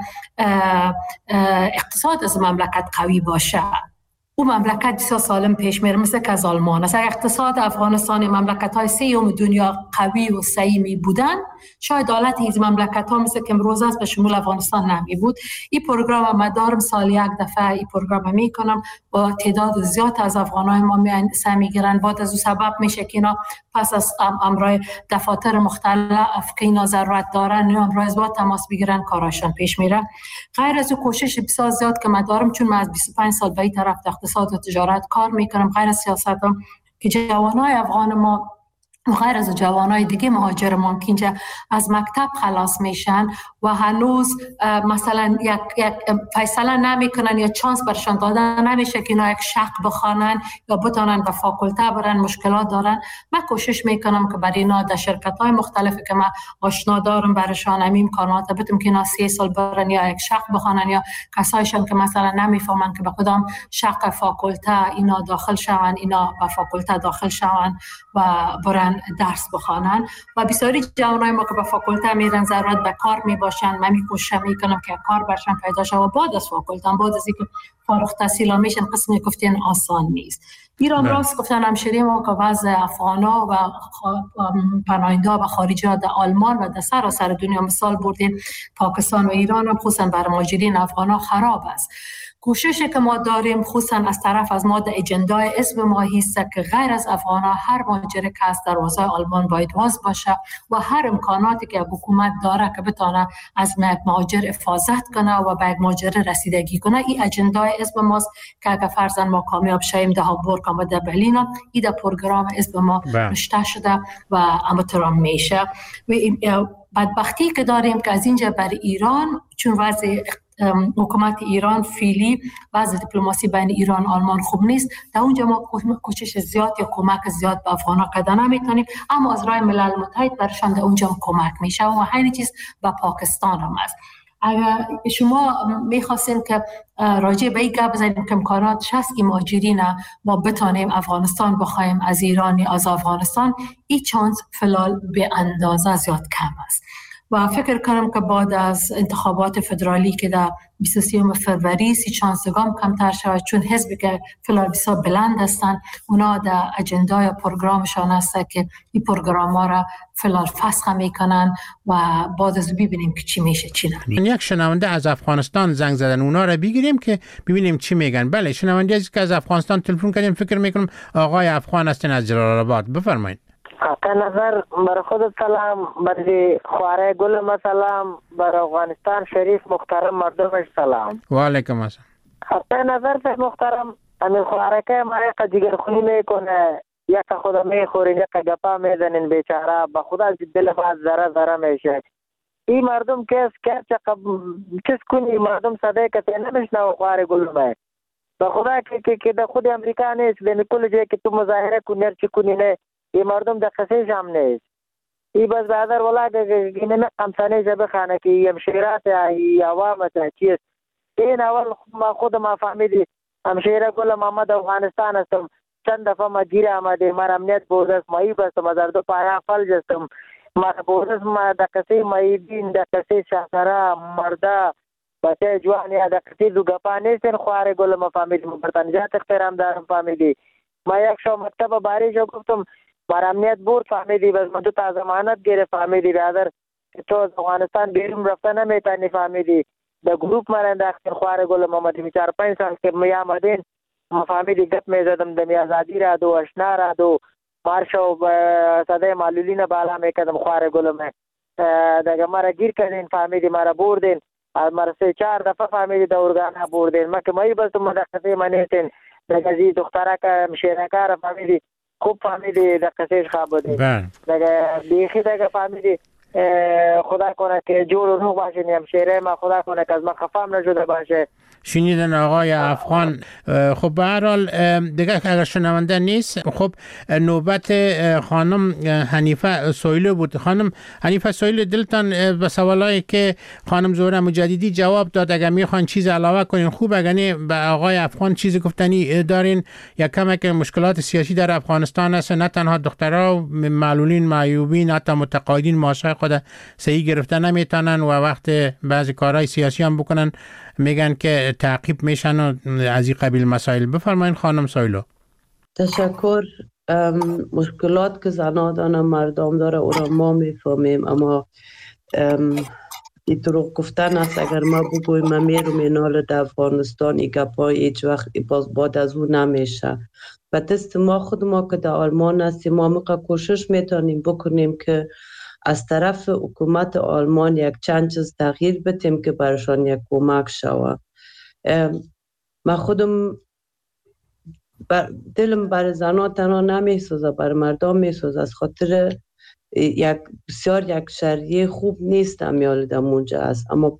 اقتصاد از مملکت قوی باشه او مملکت بسیار سالم پیش میره، مثل که از آلمان است. اقتصاد افغانستان مملکت های سیوم دنیا قوی و سیمی بودن شاید حالت این مملکت ها مثل که امروز است به شمول افغانستان نمی بود. این پروگرام مدارم سال یک دفعه این پروگرام میکنم با تعداد زیاد از افغانای ما میان سهم میگیرن. بعد از اون سبب میشه که اینا پس از امرای دفاتر مختلف که اینا ضرورت دارن امرای از با تماس بگیرن کاراشون پیش میره. غیر از اون کوشش بسیار زیاد که مدارم چون من از بیست و پنج سال به این طرف اقتصاد و تجارت کار میکنم، غیر از سیاستم که جوانای افغان ما و غیر از جوانای دیگه مهاجر ما که اینجا از مکتب خلاص میشن و هنوز مثلا یک, یک فیصله نمیکنن یا چانس برشان داده نمیشه که اینا یک شق بخوانن یا بتونن به فاکولته برن، مشکلات دارن. من کوشش میکنم که برای اینا در شرکت های مختلفی که من آشنا دارم برشان همین امکانات بدم که اینا سه سال برن یا یک شق بخوانن یا کسایشان که مثلا نمیفهمن که به کدام شق فاکولته اینا داخل شون، اینا به فاکولته داخل شون و برن درس بخوانن. و بسیاری جوانای ما که به فاکولته میرن ضرورت به کار میباشن، من میکوشم میکنم که کار برشن پیدا شه و بعد از فاکولته بعد از اینکه فارغ التحصیل میشن قسمی گفتین آسان نیست. ایران راست گفتن همشهری ما که وضع افغانا و پناهنده و خارجی ها در آلمان و در سراسر دنیا مثال بردین پاکستان و ایران هم خصوصا بر مهاجرین افغانا خراب است. کوششی که ما داریم خصوصا از طرف از ما در اجندای اسم ما هست که غیر از افغانا هر مهاجر که از دروازه آلمان باید باز باشه و هر امکاناتی که حکومت داره که بتونه از مهاجر حفاظت کنه و به مهاجر رسیدگی کنه. این اجندای اسم ماست که اگر فرضاً ما کامیاب شیم در هامبورگ و در برلین این در پروگرام اسم ما نوشته شده و امترام میشه. و بدبختی که داریم که از اینجا بر ایران چون وضع حکومت ایران فعلی وضع دیپلماسی بین ایران و آلمان خوب نیست، در اونجا ما کوشش زیاد یا کمک زیاد به افغانا کردن نمیتونیم، اما از راه ملل متحد برشان در اونجا کمک میشه و همین چیز به پاکستان هم است. اگر شما میخواستین که راجع به این گپ بزنیم که امکانات هست که مهاجرین ما بتانیم افغانستان بخوایم از ایرانی از افغانستان، این چانس فلال به اندازه زیاد کم است و فکر کنم که بعد از انتخابات فدرالی که در بیست و سه فروری سی چانسگام کمتر شود چون حزبی که فلال بسیار بلند هستند اونا در اجندای پروگرامشان هست که این پروگرام ها را فلال فسخ میکنن و بعد از ببینیم که چی میشه چی نه. یک شنونده از افغانستان زنگ زدن، اونا را بگیریم که ببینیم چی میگن. بله شنونده از که از افغانستان تلفن کردیم، فکر میکنم آقای افغان هستین از جلال آباد، بفرمایید. حتی نظر بر خود سلام، بر خواره گل سلام، بر افغانستان شریف محترم مردمش سلام. و علیکم السلام. حتی نظر سے محترم همین خواره که ما جگر خونی میکنه، یک خدا میخورین یک گپا میزنین بیچاره، به خدا دل باز ذره ذره میشه. این مردم کس که چیز کنی مردم صدای کتی نمیشنه خواره گل می به خدا که که در خود امریکا نیست در کل جایی که تو مظاهره کنی هر چی کنی نه این مردم در قصه شام نیست. ای بس بعدر ولا که اینه امثانه جبه خانه که یم شیرات ای عوامت چیست این اول ما خود ما فهمیدی همشیره گل محمد افغانستان هستم چند دفعه ما گیر آمده، ما امنیت بودست مایی بستم از اردو پایا فلج استم، ما بودست ما دکسی مایی دین دکسی شهسره مرده بچه جوانی دکسی دو گپا نیستن خواره گل ما فامیلی برطانجات اخترام دارم فامیلی. ما یک شو مکتب باری جو گفتم بر امنیت بود فامیلی بس من دو تا ضمانت گیره فامیلی برادر تو از افغانستان بیرون رفته نمیتونی فامیلی. در گروپ من انداختن خواره گل محمدی می چار پنج سال که می آمدین ما فامیلی گپ می زدم دمی آزادی را دو اشنا را دو مارشو صدای معلولین بالا می کدم خواره گل می دیگه مرا گیر کردین فامیلی مرا بردین مرا سه چهار دفعه فامیلی در ارگانا بردین ما که مایی بستم مدقسی منیتین دیگه زی دختره که مشیرکار فامیلی خوب فامیلی در قصیش خواب بودین دیگه بیخی دیگه فامیلی خدا کنه که جور و نوح باشه نیم شیره ما خدا کنه که از من خفام نشده باشه. شنیدن آقای افغان. خب به هر حال دیگه اگر شنونده نیست خب نوبت خانم حنیفه سویلو بود. خانم حنیفه سویلو دلتان به سوالایی که خانم زهره مجددی جواب داد اگر میخوان چیز علاوه کنین خوب، اگر به آقای افغان چیزی گفتنی دارین یا کمک مشکلات سیاسی در افغانستان است، نه تنها دخترها معلولین معیوبین حتی متقاعدین معاشای خود صحیح گرفتن نمیتونن و وقت بعضی کارهای سیاسی هم بکنن میگن که تعقیب میشن و از این قبیل مسائل. بفرمایید خانم سویلو. تشکر. مشکلات که زنها دارن مردم داره او را ما میفهمیم، اما این دروغ گفتن است اگر ما بگویم ما میرم اینال در افغانستان ای گپا هیچ وقت باز بعد از او نمیشه. و دست ما خود ما که در آلمان هستیم ما موقع کوشش میتونیم بکنیم که از طرف حکومت آلمان یک چند چیز تغییر بدیم که برشان یک کمک شود. من خودم بر دلم بر زنها تنها نمیسوزه، بر مردم میسوزه، از خاطر یک بسیار یک شریعه خوب نیست امیال اونجا است. اما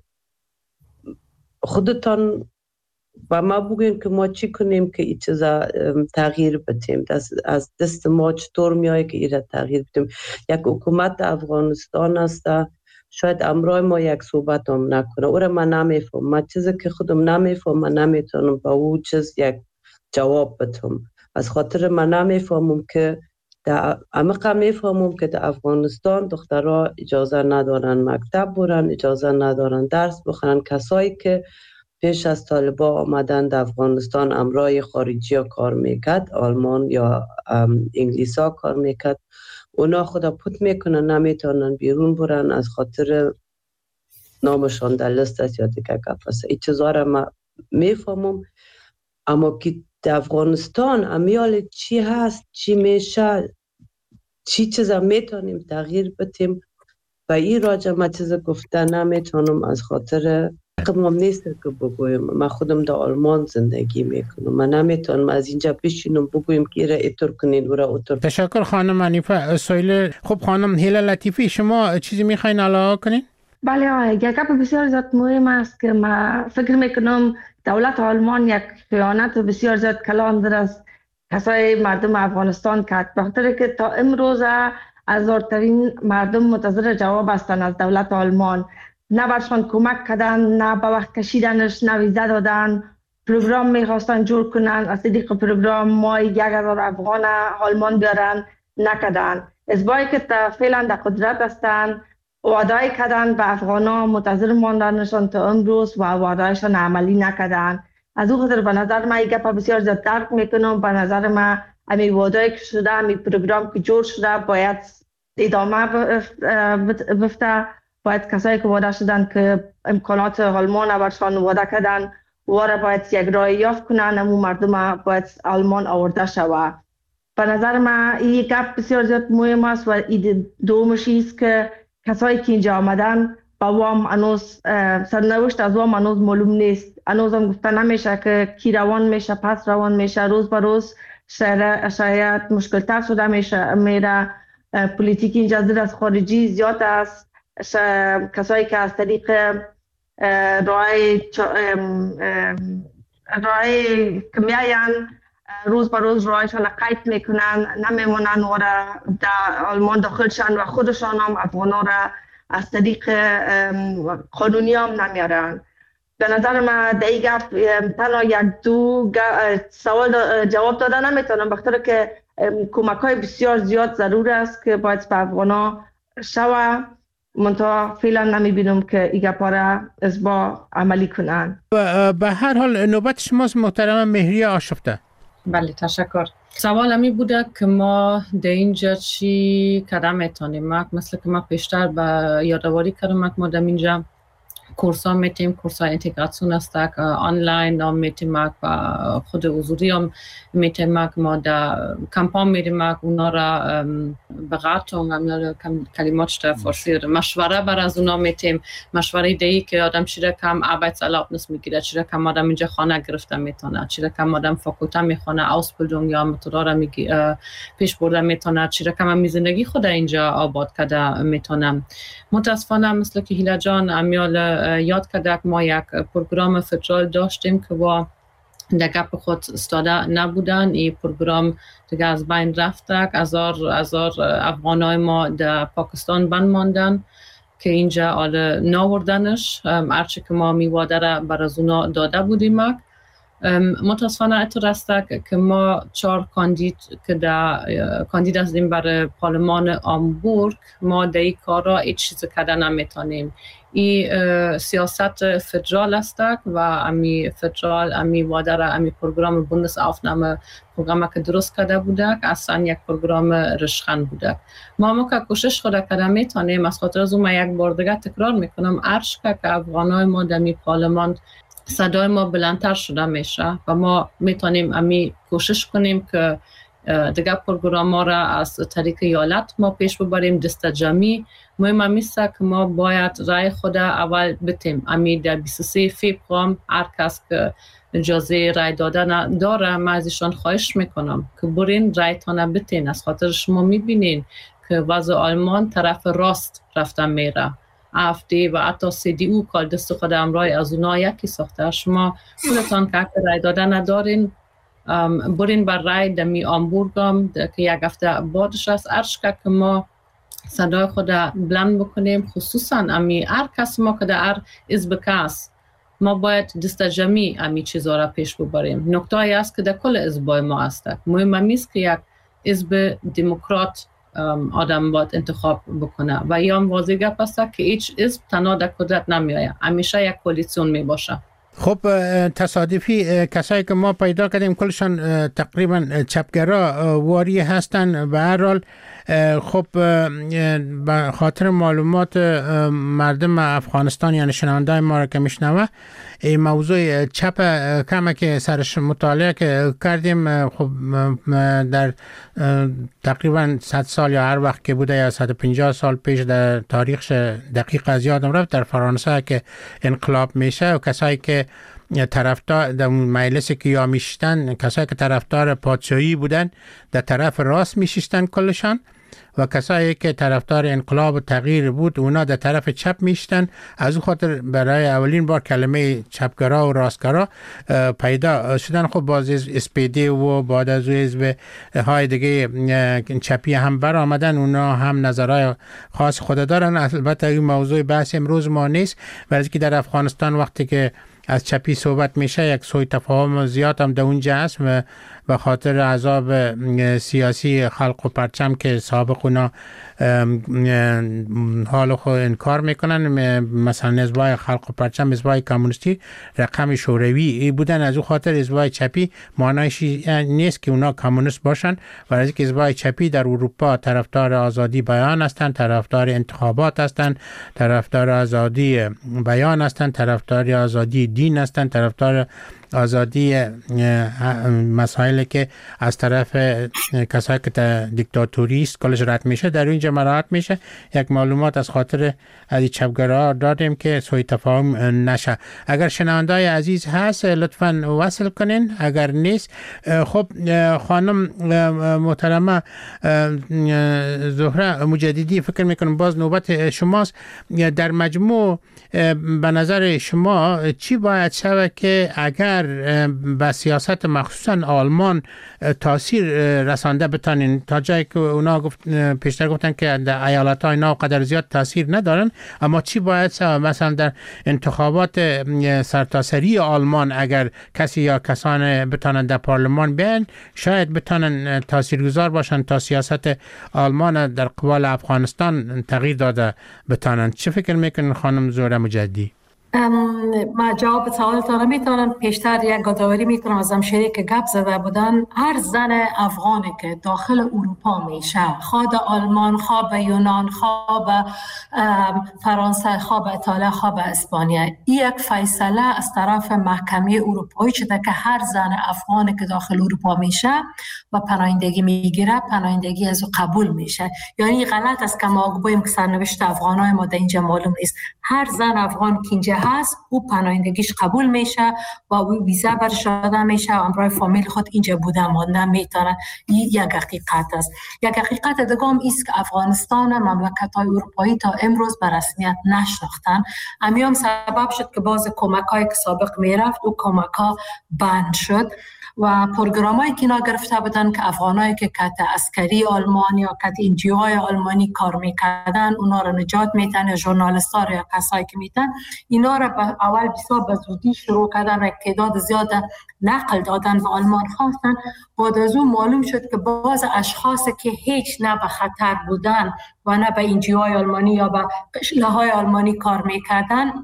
خودتان و ما بگویم که ما چی کنیم که این چیزا تغییر بدیم، از دست ما چطور میایه که این تغییر بدیم. یک حکومت افغانستان است شاید امروز ما یک صحبت هم نکنه، او را من نمیفهم، من چیزی که خودم نمیفهم من نمیتونم با او چیز یک جواب بدم. از خاطر من نمیفهمم که در عمق میفهمم که در افغانستان دخترها اجازه ندارن مکتب برن، اجازه ندارن درس بخونن. کسایی که پیش از طالبا آمدن در افغانستان امرای خارجی ها کار میکرد، آلمان یا انگلیس ها کار میکرد، اونا خدا پوت میکنن نمیتونن بیرون برن از خاطر نامشان در لیست است یا دیگه گفت. این چیزا را ما میفهمم، اما که در افغانستان امیال چی هست، چی میشه، چی چیزا میتونیم تغییر بدیم و این راجع ما چیز گفتن نمیتونم از خاطر قمم نیست که بگویم. من خودم در آلمان زندگی میکنم، من نمیتونم از اینجا بشینم بگویم که ایره ایتور کنین او را اوتور. تشکر خانم حنیفه سویلو. خب خانم هیله لطیفی شما چیزی میخواین علاوه کنین؟ بله آقای، یک گپ بسیار زیاد مهم است که من فکر میکنم دولت آلمان یک خیانت بسیار زیاد کلان در است کسای مردم افغانستان کرد، به خاطر که تا امروز هزارترین مردم منتظر جواب هستند از دولت آلمان. نه برشان کمک کردن، نه به وقت کشیدنش، نه ویزا دادن. پروگرام میخواستن جور کنن، از طریق پروگرام مای یک هزار افغان آلمان بیارن، نکردن. ازبایی که فعلا در قدرت هستن وعده‌ای کردن به افغانا، منتظر ماندنشان تا امروز و وعده‌ایشان عملی نکردن. از او خاطر به نظر من این گپ بسیار زیاد درک میکنم. به نظر من امی وعده‌ای که شده، امی پروگرام که جور شده باید ادامه بفته. باید کسایی که وعده شدن که امکانات آلمان برشان وعده کردن واره باید یک راه یافت کنن، امو مردم باید آلمان آورده شود. به نظر من این گپ بسیار زیاد مهم است و این دومش است که کسایی که اینجا آمدن با وام انوز سرنوشت از وام انوز معلوم نیست. انوز هم گفته نمیشه که کی روان میشه، پس روان میشه، روز به روز شاید مشکل تر شده میشه میره. پولیتیک اینجا زیر از خارجی زیاد است. کسایی که از طریق رای رای کمیاین روز به روز رایشان قید میکنن، نمیمونن و در آلمان داخل شن و خودشان هم افغانا را از طریق قانونی هم نمیارن. به نظر من در این گفت تنها یک دو سوال جواب داده نمیتونم، بخاطر که کمک های بسیار زیاد ضرور است که باید به افغانا شوه. منتها فعلا نمیبینم که این گپاره از با عملی کنن. به هر حال نوبت شماست محترم مهریه آشفته. بله تشکر. سوال همی بوده که ما در اینجا چی کدام میتونیم. مثل که ما پیشتر به یادآوری کردم ما در اینجا کورس ها میتیم، کورس ها انتگراسیون است که آنلاین هم میتیم و خود حضوری هم میتیم که ما در کمپان میریم که اونا را بغاتون هم کلماتش در فارسی مشوره بر از اونا میتیم. مشوره دیگه که آدم چیره کم arbeitserlaubnis میگیره، چیره کم آدم اینجا خانه گرفته میتونه، چیره کم آدم فاکولته میخونه، Ausbildung یا متدارا میگی پیش برده میتونه، چیره کم هم زندگی خود اینجا آباد کرده میتونه. متاسفانه مثل که هیلا جان امیال یاد کرده ما یک پروگرام فدرال داشتیم که با در گپ خود استاده نبودن. این پروگرام دیگه از بین رفته. هزار هزار افغانای ما در پاکستان بند ماندن که اینجا آل ناوردنش، هرچی که ما میواده را بر از اونا داده بودیم. متاسفانه اتر است که ما چهار کاندید که در کاندید هستیم برای پارلمان آمبورگ، ما در این کار را هیچ چیز کرده نمیتونیم. این سیاست فدرال است و امی فدرال امی واده را امی پروگرام بوندس aufnahme پروگرامی که درست کرده بوده که اصلا یک پروگرام رشخن بوده. ما ما که کوشش خود کرده میتونیم، از خاطر از اون یک بار دیگه تکرار میکنم، ارش که افغانای ما در می پارلمان صدای ما بلندتر شده میشه و ما میتونیم امی کوشش کنیم که دیگه پروگرام ها را از طریق ایالت ما پیش ببریم دست جمعی. مهم همیست که ما باید رای خود اول بتیم. امی در بیست و سه فوریه هر کس که اجازه رای دادن داره من ازشان خواهش میکنم که برین رایتان بتین، از خاطر شما میبینین که وضع آلمان طرف راست رفتن میره. افدی و حتی سی دی او کال دست خود امرای از اونا یکی ساخته. شما خودتان که رای دادن ندارین برین بر رای دمی آمبورگ هم که یک هفته بعدش است. ارش که ما صدای خود بلند بکنیم، خصوصا امی هر کس ما که در از بکس ما باید دست جمعی امی چیزا را پیش ببریم. نکته ای است که در کل ازبای ما است. مهم همیست که یک ازب دموکرات آدم باید انتخاب بکنه و یا هم واضح گپ است که هیچ ازب تنها در قدرت نمی آید، همیشه یک کولیسیون می باشه. خب تصادفی کسایی که ما پیدا کردیم کلشان تقریبا چپگرا واری هستن. به هر حال خب به خاطر معلومات مردم افغانستان یعنی شنونده ما را که میشنوه این موضوع چپ کمه که سرش مطالعه که کردیم، خب در تقریبا صد سال یا هر وقت که بوده یا صد و پنجاه سال پیش در تاریخش دقیق از یادم رفت در فرانسه که انقلاب میشه و کسایی که طرفدار در مجلسی که یا میشتن کسایی که طرفدار پادشاهی بودن در طرف راست میشستن کلشان و کسایی که طرفدار انقلاب و تغییر بود اونا در طرف چپ میشتن. از اون خاطر برای اولین بار کلمه چپگرا و راستگرا پیدا شدن. خب باز اسپیدی و بعد از حزب های دیگه چپی هم بر آمدن، اونا هم نظرهای خاص خود دارن. البته این موضوع بحث امروز ما نیست، ولی که در افغانستان وقتی که از چپی صحبت میشه یک سوء تفاهم زیاد هم در اونجا هست و به خاطر عذاب سیاسی خلق و پرچم که سابق اونا حال خود انکار میکنن. مثلا حزبای خلق و پرچم حزبای کمونیستی رقم شوروی بودن، از اون خاطر حزبای چپی معنیش نیست که اونا کمونیست باشن، ولی اینکه حزبای چپی در اروپا طرفدار آزادی بیان هستند، طرفدار انتخابات هستند، طرفدار آزادی بیان هستند، طرفدار آزادی دین هستند، طرفدار آزادی مسائلی که از طرف کسایی که دیکتاتوری است کلش رد میشه در اینجا مراعات میشه. یک معلومات از خاطر از چپگرا دادیم که سوء تفاهم نشه. اگر شنوندای عزیز هست لطفاً وصل کنین، اگر نیست خب خانم محترمه زهره مجددی فکر میکنم باز نوبت شماست. در مجموع به نظر شما چی باید شود که اگر به سیاست مخصوصا آلمان تاثیر رسانده بتانین، تا جایی که اونا گفت پیشتر گفتن که در ایالت های اینا قدر زیاد تاثیر ندارن، اما چی باید شود مثلا در انتخابات سرتاسری آلمان اگر کسی یا کسان بتانن در پارلمان بیان شاید بتانن تاثیرگذار باشن تا سیاست آلمان در قبال افغانستان تغییر داده بتانن. چه فکر میکنن خانم زهره مجددی؟ ما جواب سوالتان میتونم پیشتر یک گزارش میکنم از همشهری که گپ زده بودن. هر زن افغانی که داخل اروپا میشه، خواه آلمان، خواه یونان، خواه فرانسه، خواه ایتالیا، خواه اسپانیا، یک فیصله از طرف محکمه اروپایی شده که هر زن افغانی که داخل اروپا میشه و پناهندگی میگیره پناهندگی از او قبول میشه. یعنی غلط است که ما بگوییم که سرنوشت افغانای ما در اینجا معلوم نیست. هر زن افغان که اینجا هست او پناهندگیش قبول میشه و او ویزا برش داده میشه و همراه فامیل خود اینجا بوده ماندن میتونه. یک حقیقت است. یک حقیقت دیگه هم است که افغانستان مملکت‌های اروپایی تا امروز به رسمیت نشناختن. همین هم سبب شد که باز کمک‌هایی که سابق میرفت او کمک‌ها بند شد و پروگرامایی که اینا گرفته بودن که افغانایی که کت عسکری آلمان یا کت انجیوهای آلمانی کار میکردن اونا رو نجات میدن یا ژورنالیست‌ها یا کسایی که میتن اینا رو به اول بسیار به زودی شروع کردن و تعداد زیاد نقل دادن به آلمان خواستن. بعد از اون معلوم شد که باز اشخاصی که هیچ نه به خطر بودن و نه به انجیوهای آلمانی یا به قشله‌های آلمانی کار میکردن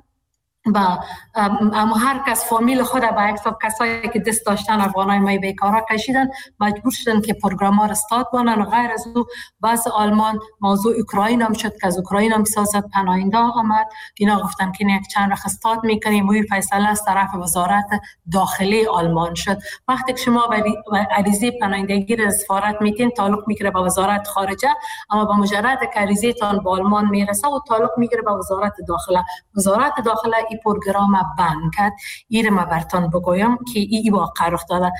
با اما هر کس فامیل خود با حساب کسایی که دست داشتن افغانای ما بیکارا کشیدن مجبور شدن که پروگرام ها را استارت کنن و غیر از او بعض آلمان موضوع اوکراین هم شد که از اوکراین هم سیاست پناهنده آمد. اینا گفتن که یک چند رخ استارت میکنیم و فیصله از طرف وزارت داخلی آلمان شد. وقتی که شما عریضه پناهندگی را سفارت میتین تعلق میگیره به وزارت خارجه، اما با مجرد که عریضه تان به آلمان میرسه و تعلق میگیره به وزارت داخله. وزارت داخله این پروگرام بند کرد. این ما برتان بگویم که این واقع رخ داده.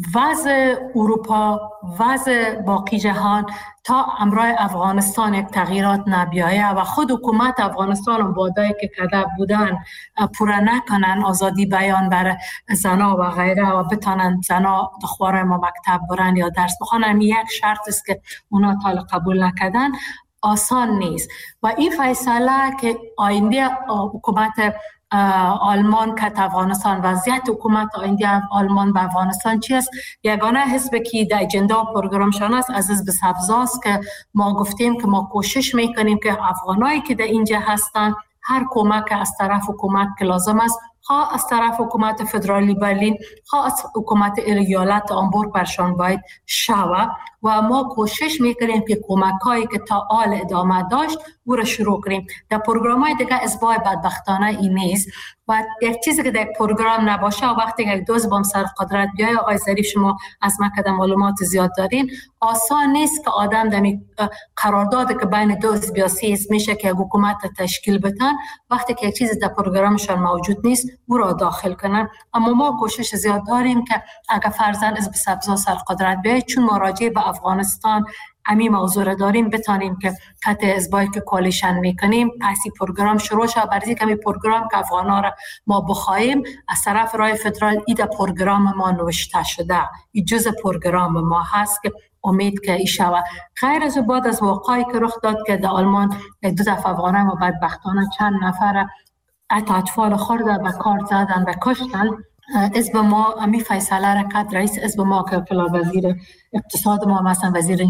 وضع اروپا، وضع باقی جهان تا امرای افغانستان یک تغییرات نبیایه و خود حکومت افغانستان و وعده‌ای که کرده بودن پورا نکنن، آزادی بیان بر زنا و غیره و بتانن زنا دخترای ما مکتب برن یا درس بخونن، یک شرط است که اونا تا قبول نکردن آسان نیست. و این فیصله که آینده حکومت آلمان که افغانستان وضعیت حکومت آینده آلمان به افغانستان چی است؟ یگانه حزب که در اجندا و پروگرامشان است از حزب سبزاست که ما گفتیم که ما کوشش میکنیم که افغانایی که در اینجا هستن هر کمک از طرف حکومت که لازم است، خواه از طرف حکومت فدرالی برلین، خواه از حکومت ایالت آمبورگ برشان باید شوه و ما کوشش میکنیم که کمک‌هایی که تا آل ادامه داشت او را شروع کنیم. در پروگرام‌های دیگه ازبای بدبختانه این نیست و یک چیزی که در پروگرام نباشه و وقتی که یک دوز بام سر قدرت بیای، آقای ظریف شما از مکه معلومات زیاد دارین، آسان نیست که آدم دمی قرارداد که بین دوز بیاسی میشه که حکومت تشکیل بدن وقتی که یک چیزی در پروگرامشان موجود نیست او را داخل کنن. اما ما کوشش زیاد داریم که اگر فرزن حزب سبزا سر قدرت بیاید، چون مراجعه به افغانستان امی موضوع را داریم، بتانیم که کت ازبایی که کوالیشن میکنیم پسی پروگرام شروع شد. برای کمی پروگرام که افغانا را ما بخوایم از طرف رای فدرال ایده پروگرام ما نوشته شده، این جزء پروگرام ما هست که امید که ایشه و غیر از بعد از واقعی که رخ داد که در آلمان دو دفعه افغانه و بدبختانه چند نفر حتی اطفال خورده به کار زدن و کشتن. حزب ما امی فیصله را کرد، رئیس حزب ما که فعلا وزیر اقتصاد ما هستن، وزیر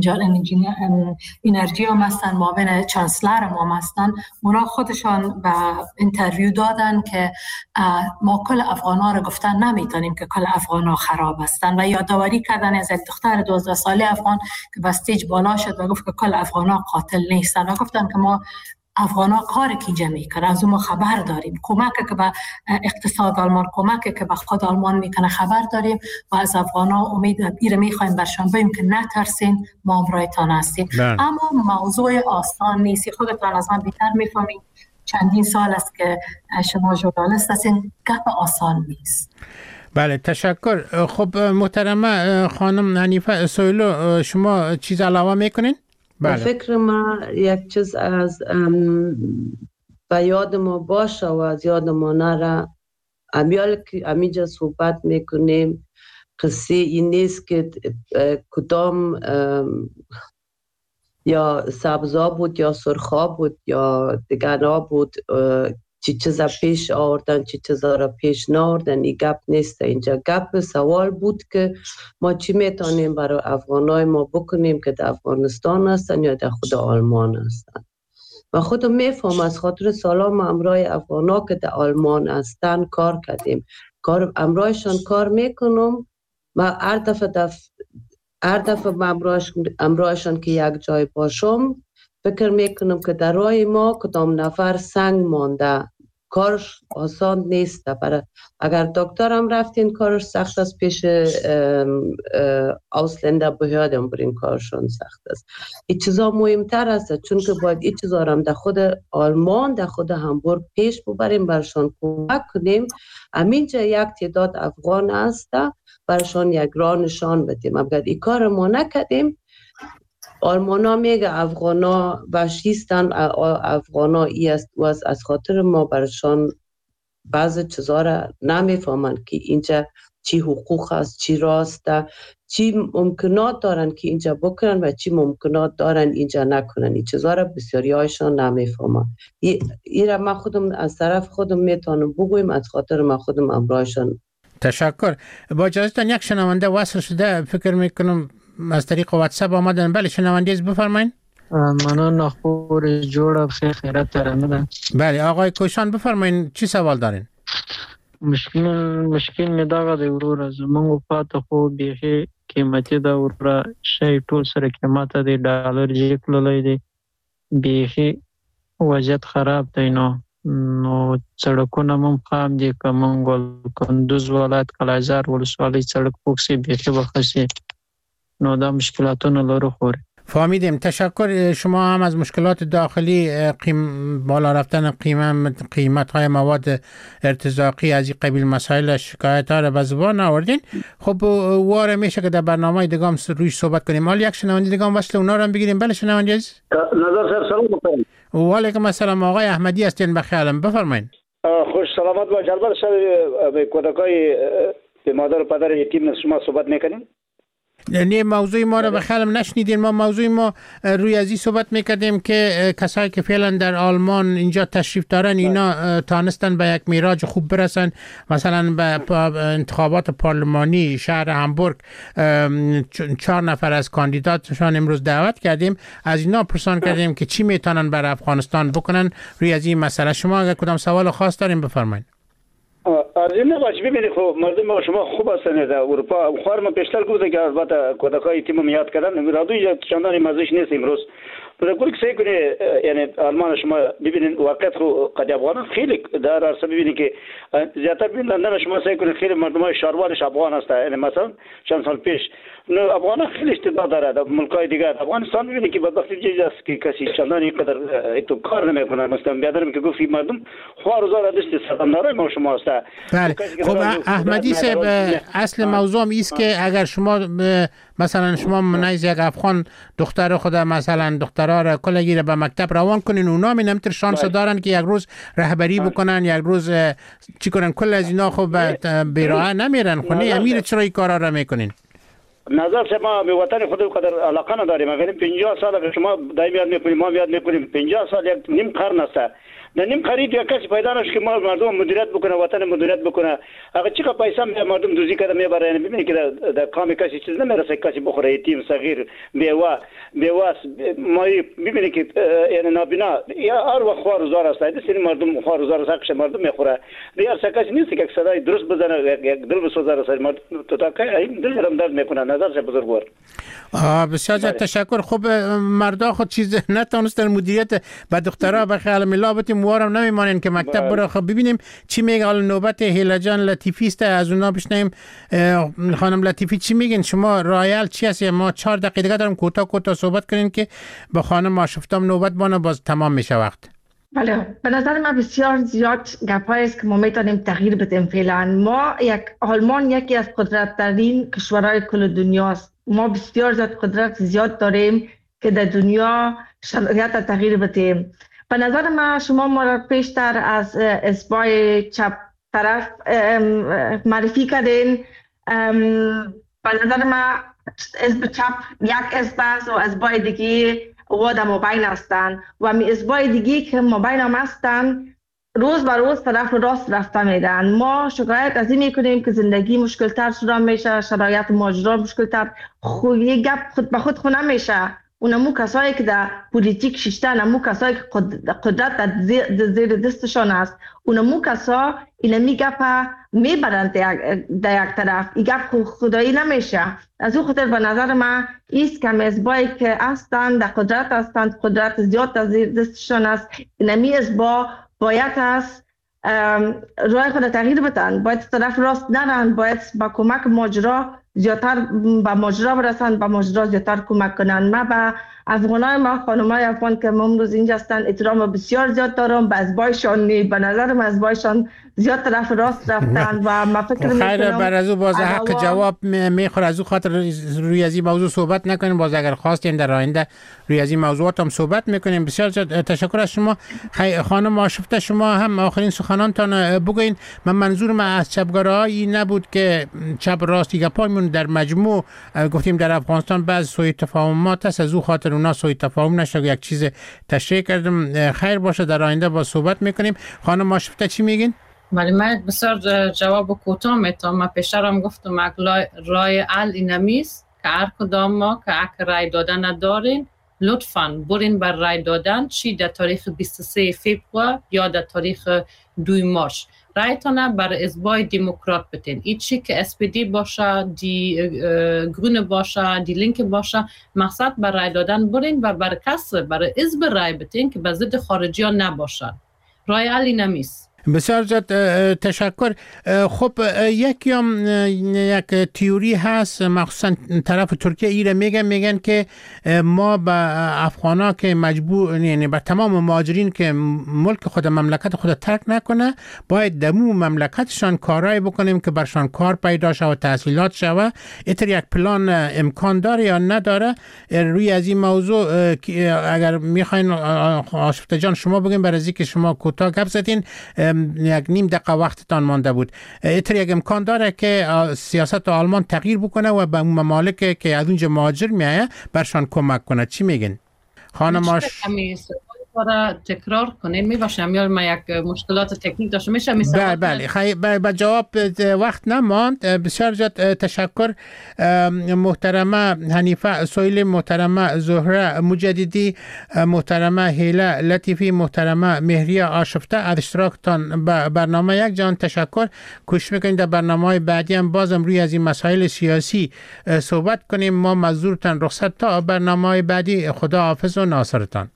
انرژی ما هستن، معاون چانسلر ما هستن، اونا خودشان به اینترویو دادن که ما کل افغانا را گفتن نمیتونیم که کل افغانا خراب هستن و یادآوری کردن از یک دختر دوازده ساله افغان که به استیج بالا شد و گفت که کل افغانا قاتل نیستن و گفتن که ما افغانا کار که اینجا میکنه از اون ما خبر داریم، کمک که به اقتصاد آلمان، کمک که به خود آلمان میکنه خبر داریم و از افغانا امید ایره میخوایم برشان بگیم که نترسین، ما همراهتان هستیم. اما موضوع آسان نیست، خودتان از من بیشتر میفهمید، چندین سال است که شما ژورنالیست هستین، گپ آسان نیست. بله تشکر. خب محترمه خانم حنیفه سویلو، شما چیز علاوه میکنین؟ بله. فکر ما یک چیز از به یاد ما باشه و از یاد ما نره، امیال که امیجا صحبت میکنیم قصه این نیست که کدام یا سبزا بود یا سرخا بود یا دگنا بود چی چیزا پیش آوردن چی چیزا را پیش ناوردن. این گپ نیست. اینجا گپ سوال بود که ما چی میتونیم برای افغانای ما بکنیم که در افغانستان هستن یا در خود آلمان هستن. و خودم میفهم از خاطر سالا ما امرای افغانا که در آلمان هستن کار کردیم، کار امرایشان کار میکنم. ما هر دفعه دف... هر دفعه امرایشان که یک جای باشم فکر میکنم که در راه ما کدام نفر سنگ مانده. کارش آسان نیست. برای اگر دکترم رفتین کارش سخت است، پیش اوسلنده بهادم برین کارشون سخت است. این چیزا مهمتر است چون که باید این چیزا هم در خود آلمان در خود هامبورگ پیش ببریم، برشان کمک کنیم. همینجا یک تعداد افغان هست برشان یک راه نشان بدیم. اگر این کار ما نکردیم آلمانا میگه افغانا وحشیستن، افغانا ای است و از خاطر ما برشان بعض چیزا را نمیفهمن که اینجا چی حقوق است، چی راسته، چی ممکنات دارن که اینجا بکنن و چی ممکنات دارن اینجا نکنن. این چیزا را بسیاری هایشان نمیفهمن. این را من خودم از طرف خودم میتونم بگویم، از خاطر من خودم امرایشان. تشکر. با اجازهتان یک شنونده وصل شده، فکر میکنم از طریق واتساپ آمدن. بله شنونده از بفرمایید. منو نخور جوړ خیر خیرات ترمدن. بله آقای کوشان بفرمایید چی سوال دارین؟ مشکل مشکل می داغه دی ورور زمونږ پاته خو بیخي قیمتي دا ور شی ټول سره قیمت دی ډالر یې کولای دی بیخي وضعیت خراب دی. نو نو سړکونه هم خام دي که مونږ کندوز ولایت کلازار ولسوالۍ سړک پوکسي بیخي وخسي. نو دا مشکلاتونه لرو خوري. فهمیدیم. تشکر. شما هم از مشکلات داخلی قیم بالا رفتن قیمت قیمت های مواد ارتزاقی از این قبیل مسائل شکایت ها را به زبان آوردین. خب واره میشه که در برنامه دیگه رویش صحبت کنیم. حالا یک شنونده دیگه هم وصل اونا رو هم بگیریم. بله شنونده عزیز. نظر صاحب سلام میکنم. و علیکم السلام. آقای احمدی هستین بخیالم، بفرمایید. خوش سلامت باش. البته شب کودکای مادر و پدر یتیم شما صحبت میکنیم. نه موضوع ما رو بخیالم نشنیدین. ما موضوع ما روی ازی صحبت میکردیم که کسایی که فعلا در آلمان اینجا تشریف دارن اینا تانستن به یک میراج خوب برسن. مثلا به انتخابات پارلمانی شهر هامبورگ چهار نفر از کاندیداتشان امروز دعوت کردیم، از اینا پرسان کردیم که چی میتونن برای افغانستان بکنن. روی از این مسئله شما اگر کدام سوال خاص دارین بفرمایید. ارزم باش. ببینید خب مردم شما خوب هستن در اروپا. خواهرم پیشتر گفته که البته کودکای تیم یاد کردن رادوی چندان مزهش نیست امروز. برای کلی سعی کنه یعنی آلمان شما ببینید واقعیت خو قد افغان خیلی در عرصه ببینید که زیادتر ببین لندن شما سعی کنه خیلی مردمای شهروانش افغان هست. یعنی مثلا چند سال پیش نه افغان خیلی استعداد داره در ملکای دیگر. افغانستان ببینید که بدبختی چیزی است که کسی چندان اینقدر تو کار نمیکنه. مثلا بیادرم که گفتی مردم خوار زار دست سردمدارای ما شما هست. بله خب احمدی صاحب اصل موضوع است که اگر شما مثلا شما منایز یک افغان دختر خود مثلا دخترها را کلگی را به مکتب روان کنین، اونا می نمیتر شانس دارن که یک روز رهبری بکنن، یک روز چی کنن. کل از اینا خب بیراه نمیرن خونه. امیر چرا این کارا را میکنین؟ نظر شما به وطن خود قدر علاقه نداریم. اگر پنجاه سال اگر شما دائم یاد میکنیم ما یاد میکنیم پنجاه سال یک نیم قرن است. در نیم خرید یا کسی پیدا نشه که ما مردم مدیریت بکنه، وطن مدیریت بکنه. اگر چقدر پیسه می مردم دوزی کرده میبره. یعنی ببینید که در, در کام کسی چیز نمیرسه، کسی بخوره، یتیم صغیر بیوه بیواس ما ببینید که یعنی نابینا یا هر وقت خوار زار است. این سری مردم خوار زار است، حقش مردم میخوره. دیگر کسی نیست که صدای درست بزنه یک دل بسوزه است. مردم تو تا که این دل رم درد میکنه. نظر چه بزرگوار. بسیار تشکر. خب مردا خود چیز نتونستن مدیریت به دخترها به خیال ملابط موارم نمیمانن که مکتب برو. خب ببینیم چی میگه. حالا نوبت هیلا جان لطیفی است، از اونا بشنیم. خانم لطیفی چی میگین شما؟ رایل چی است؟ ما چهار دقیقه دیگه داریم کوتاه کوتاه صحبت کنین که با خانم آشفتم نوبت بانه باز تمام میشه وقت. بله به نظر من بسیار زیاد گپایی است که ما میتونیم تغییر بدیم. فعلا ما یک آلمان یکی از قدرت‌ترین کشورهای کل دنیا است. ما بسیار زیاد قدرت زیاد داریم که در دنیا شرایط تغییر بدیم. به نظر من شما ما را پیشتر از اتباع چپ طرف معرفی کردین. به نظر ما حزب چپ یک حزب است و حزبای دیگه و در مابین هستند و می حزبای دیگه که مابین هم هستند روز به روز طرف راست رفته میدن. ما شکایت از این میکنیم که زندگی مشکل تر شده میشه، شرایط ماجرا مشکل تر، خود یک گپ خود به خود خونه میشه. اونمو کسایی که در پولیتیک شیشتن، اونمو کسایی که قدرت در زیر دستشان است، اونمو کسا اینمی گپ میبرند در یک طرف. این گپ خدایی نمیشه. از اون خاطر به نظر من ایست که حزبایی که هستند در قدرت هستند، قدرت زیاد در زیر دستشان است، اینمی حزبا باید است راه خود تغییر بدن، باید طرف راست نرن، باید با کمک ماجرا زیادتر به ماجرا برسن، به ماجرا زیادتر کمک کنن. من به افغانای ما، خانمای افغان که امروز اینجا هستن احترام بسیار زیاد دارم، به ازبایشان نی، به نظر من ازبایشان زیاد طرف راست رفتن و ما فکر میکنم خیر بر از او باز حق جواب میخوره. از او خاطر روی از این موضوع صحبت نکنیم، باز اگر خواستین در آینده روی از این موضوعات هم صحبت میکنیم. بسیار تشکر از شما خانم آشفته. شما هم آخرین سخنانتان بگوین. من منظورم از چپگرایی نبود که چپ راستی گپایمون در مجموع گفتیم در افغانستان بعض سوء تفاهمات هست، از او خاطر اونا سوء تفاهم نشه یک چیز تشریح کردم. خیر باشه، در آینده با صحبت میکنیم. خانم آشفته چی میگین؟ ولی من بسیار جواب کوتاه میتونم. من پیشتر هم گفتم رای ال اینمیست که هر کدام ما که اک رای دادن ندارین لطفاً برین بر رای دادن، چی در تاریخ بیست و سه فوریه یا در تاریخ دو مارس. رایتان بر ازبای دموکرات بتین. این چی که اس پی دی باشه، دی گرونه باشه، دی لینک باشه، مقصد بر رای دادن برین و بر کس بر ازب رای بتین که به ضد خارجی ها نباشن. رای ال اینمیست. بسیار زیاد تشکر. خب یکی هم یک تیوری هست، مخصوصا طرف ترکیه ایره میگن میگن که ما به افغانا که مجبور، یعنی به تمام مهاجرین که ملک خود مملکت خود ترک نکنه باید دمو مملکتشان کارای بکنیم که برشان کار پیدا شود و تحصیلات شود. اینطور یک پلان امکان داره یا نداره؟ روی از این موضوع اگر میخواین آشفته جان شما بگین، برای از اینکه شما کوتاه گپ زدین یک نیم دقیقه وقتتان مانده بود. اینطور یک امکان داره که سیاست آلمان تغییر بکنه و به ممالک که از اونجا مهاجر میایه برشان کمک کنه؟ چی میگین؟ خانم آش را تکرار کنین میباشم یا من یک مشکلات تکنیک داشته میشه بله بله خیلی به جواب وقت نماند. بسیار زیاد تشکر محترمه حنیفه سویل، محترمه زهره مجددی، محترمه هیله لطیفی، محترمه مهریه آشفته از اشتراکتان به برنامه یک جان تشکر. کوشش میکنیم در برنامه‌های بعدی هم بازم روی از این مسائل سیاسی صحبت کنیم. ما مزدورتان رخصت تا برنامه‌های بعدی. خدا حافظ و ناصرتان.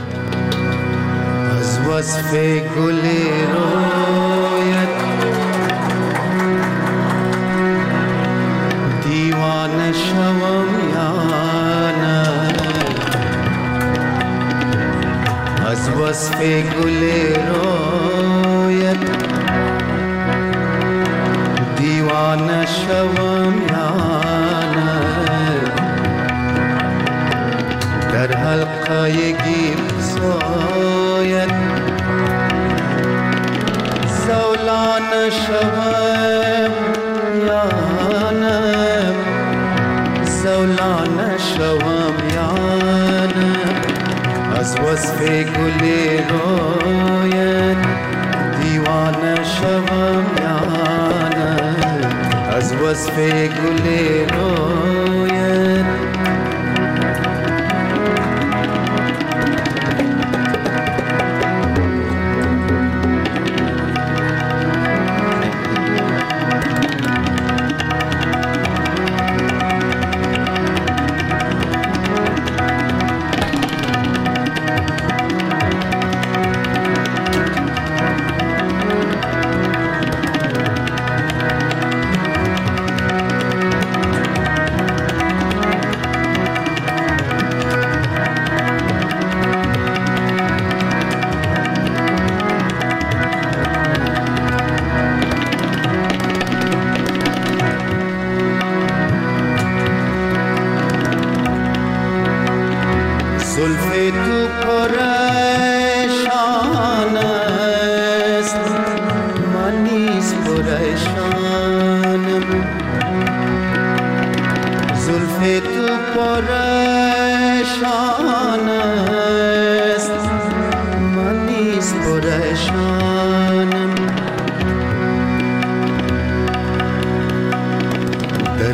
وصف گل رویت دیوانه شوم یا نه، از وصف گل رویت دیوانه شوم یا نه، در حلقه گیب سویت زولان شوم یا نه، زولان شوم یا نه، از وصف گل رویت دیوانه شوم یا نه، از وصف گل رویت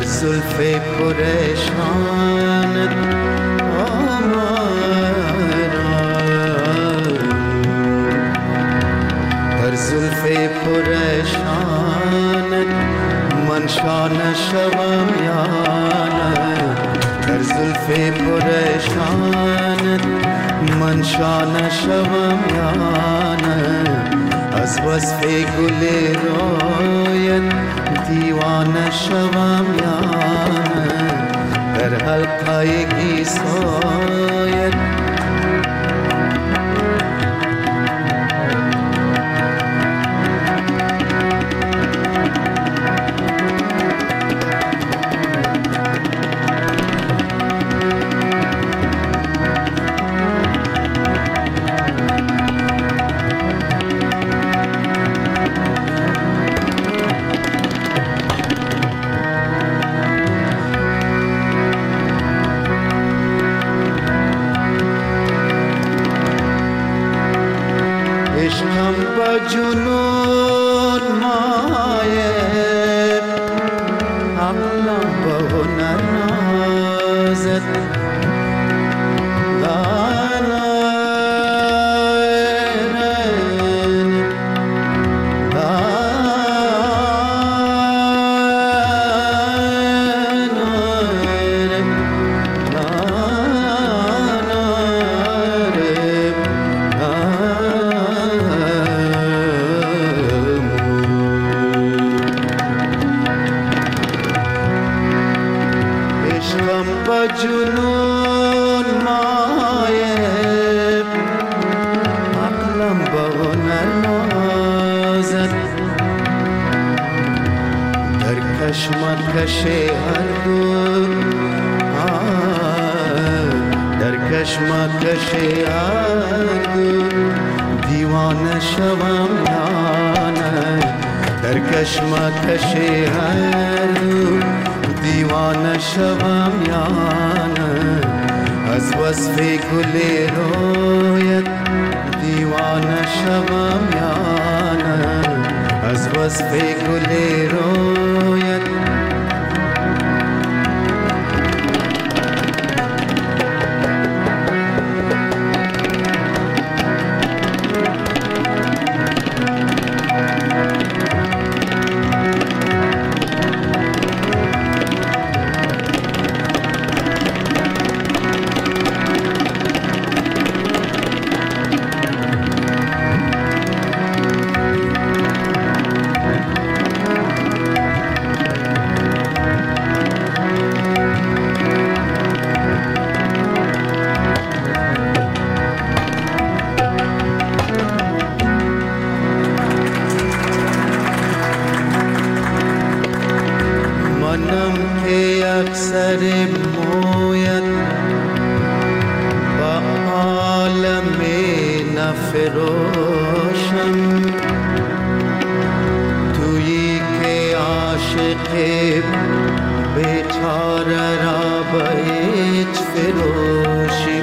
زلف پریشانت در زلف پریشانت من شانه شوم یا نه در زلف پریشانت من شانه شوم یا نه از وصف گل رویت دیوانه شوم یا نه در حلقه گیسویت عشقم با جنون مایه عقلم با هنر نازد با جنون مایه عقلم با هنر نازد در کشمکش هر دو در کشمکش هر دو دیوانه شوم یا نه در کشمکش هر دو دیوانه شوم یا نه از وصف گل رویت دیوانه شوم یا نه از وصف گل رویت منم که اکثر مویت با عالم نفروشم تویی که عاشق بیچاره را بیچ فروشی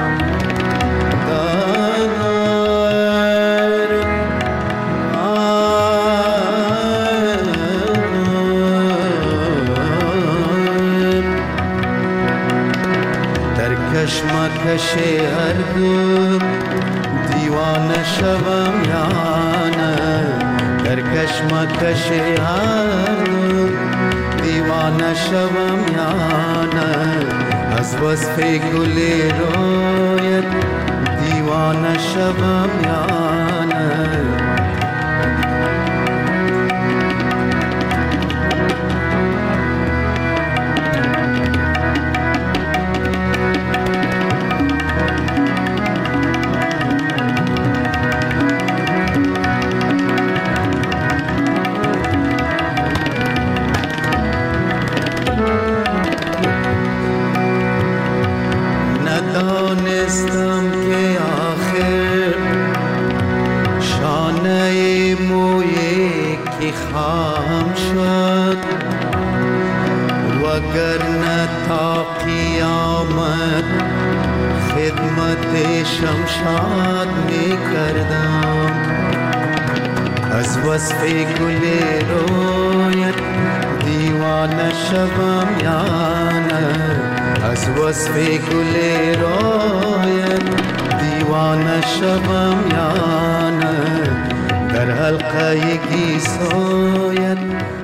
کشمکش هر دو دیوانه شوم یا نه در کشمکش هر دو دیوانه شوم یا نه از وصف گل رویت دیوانه شوم یا نه ندانستم که آخر شانه مویی که خواهم شد وگرنه تا قیامت خدمت شمشاد می کردم از وصف گل رویت دیوانه شوم یا نه از وصف گل رایت دیوانه شوم یا نه در حلقه گیسایت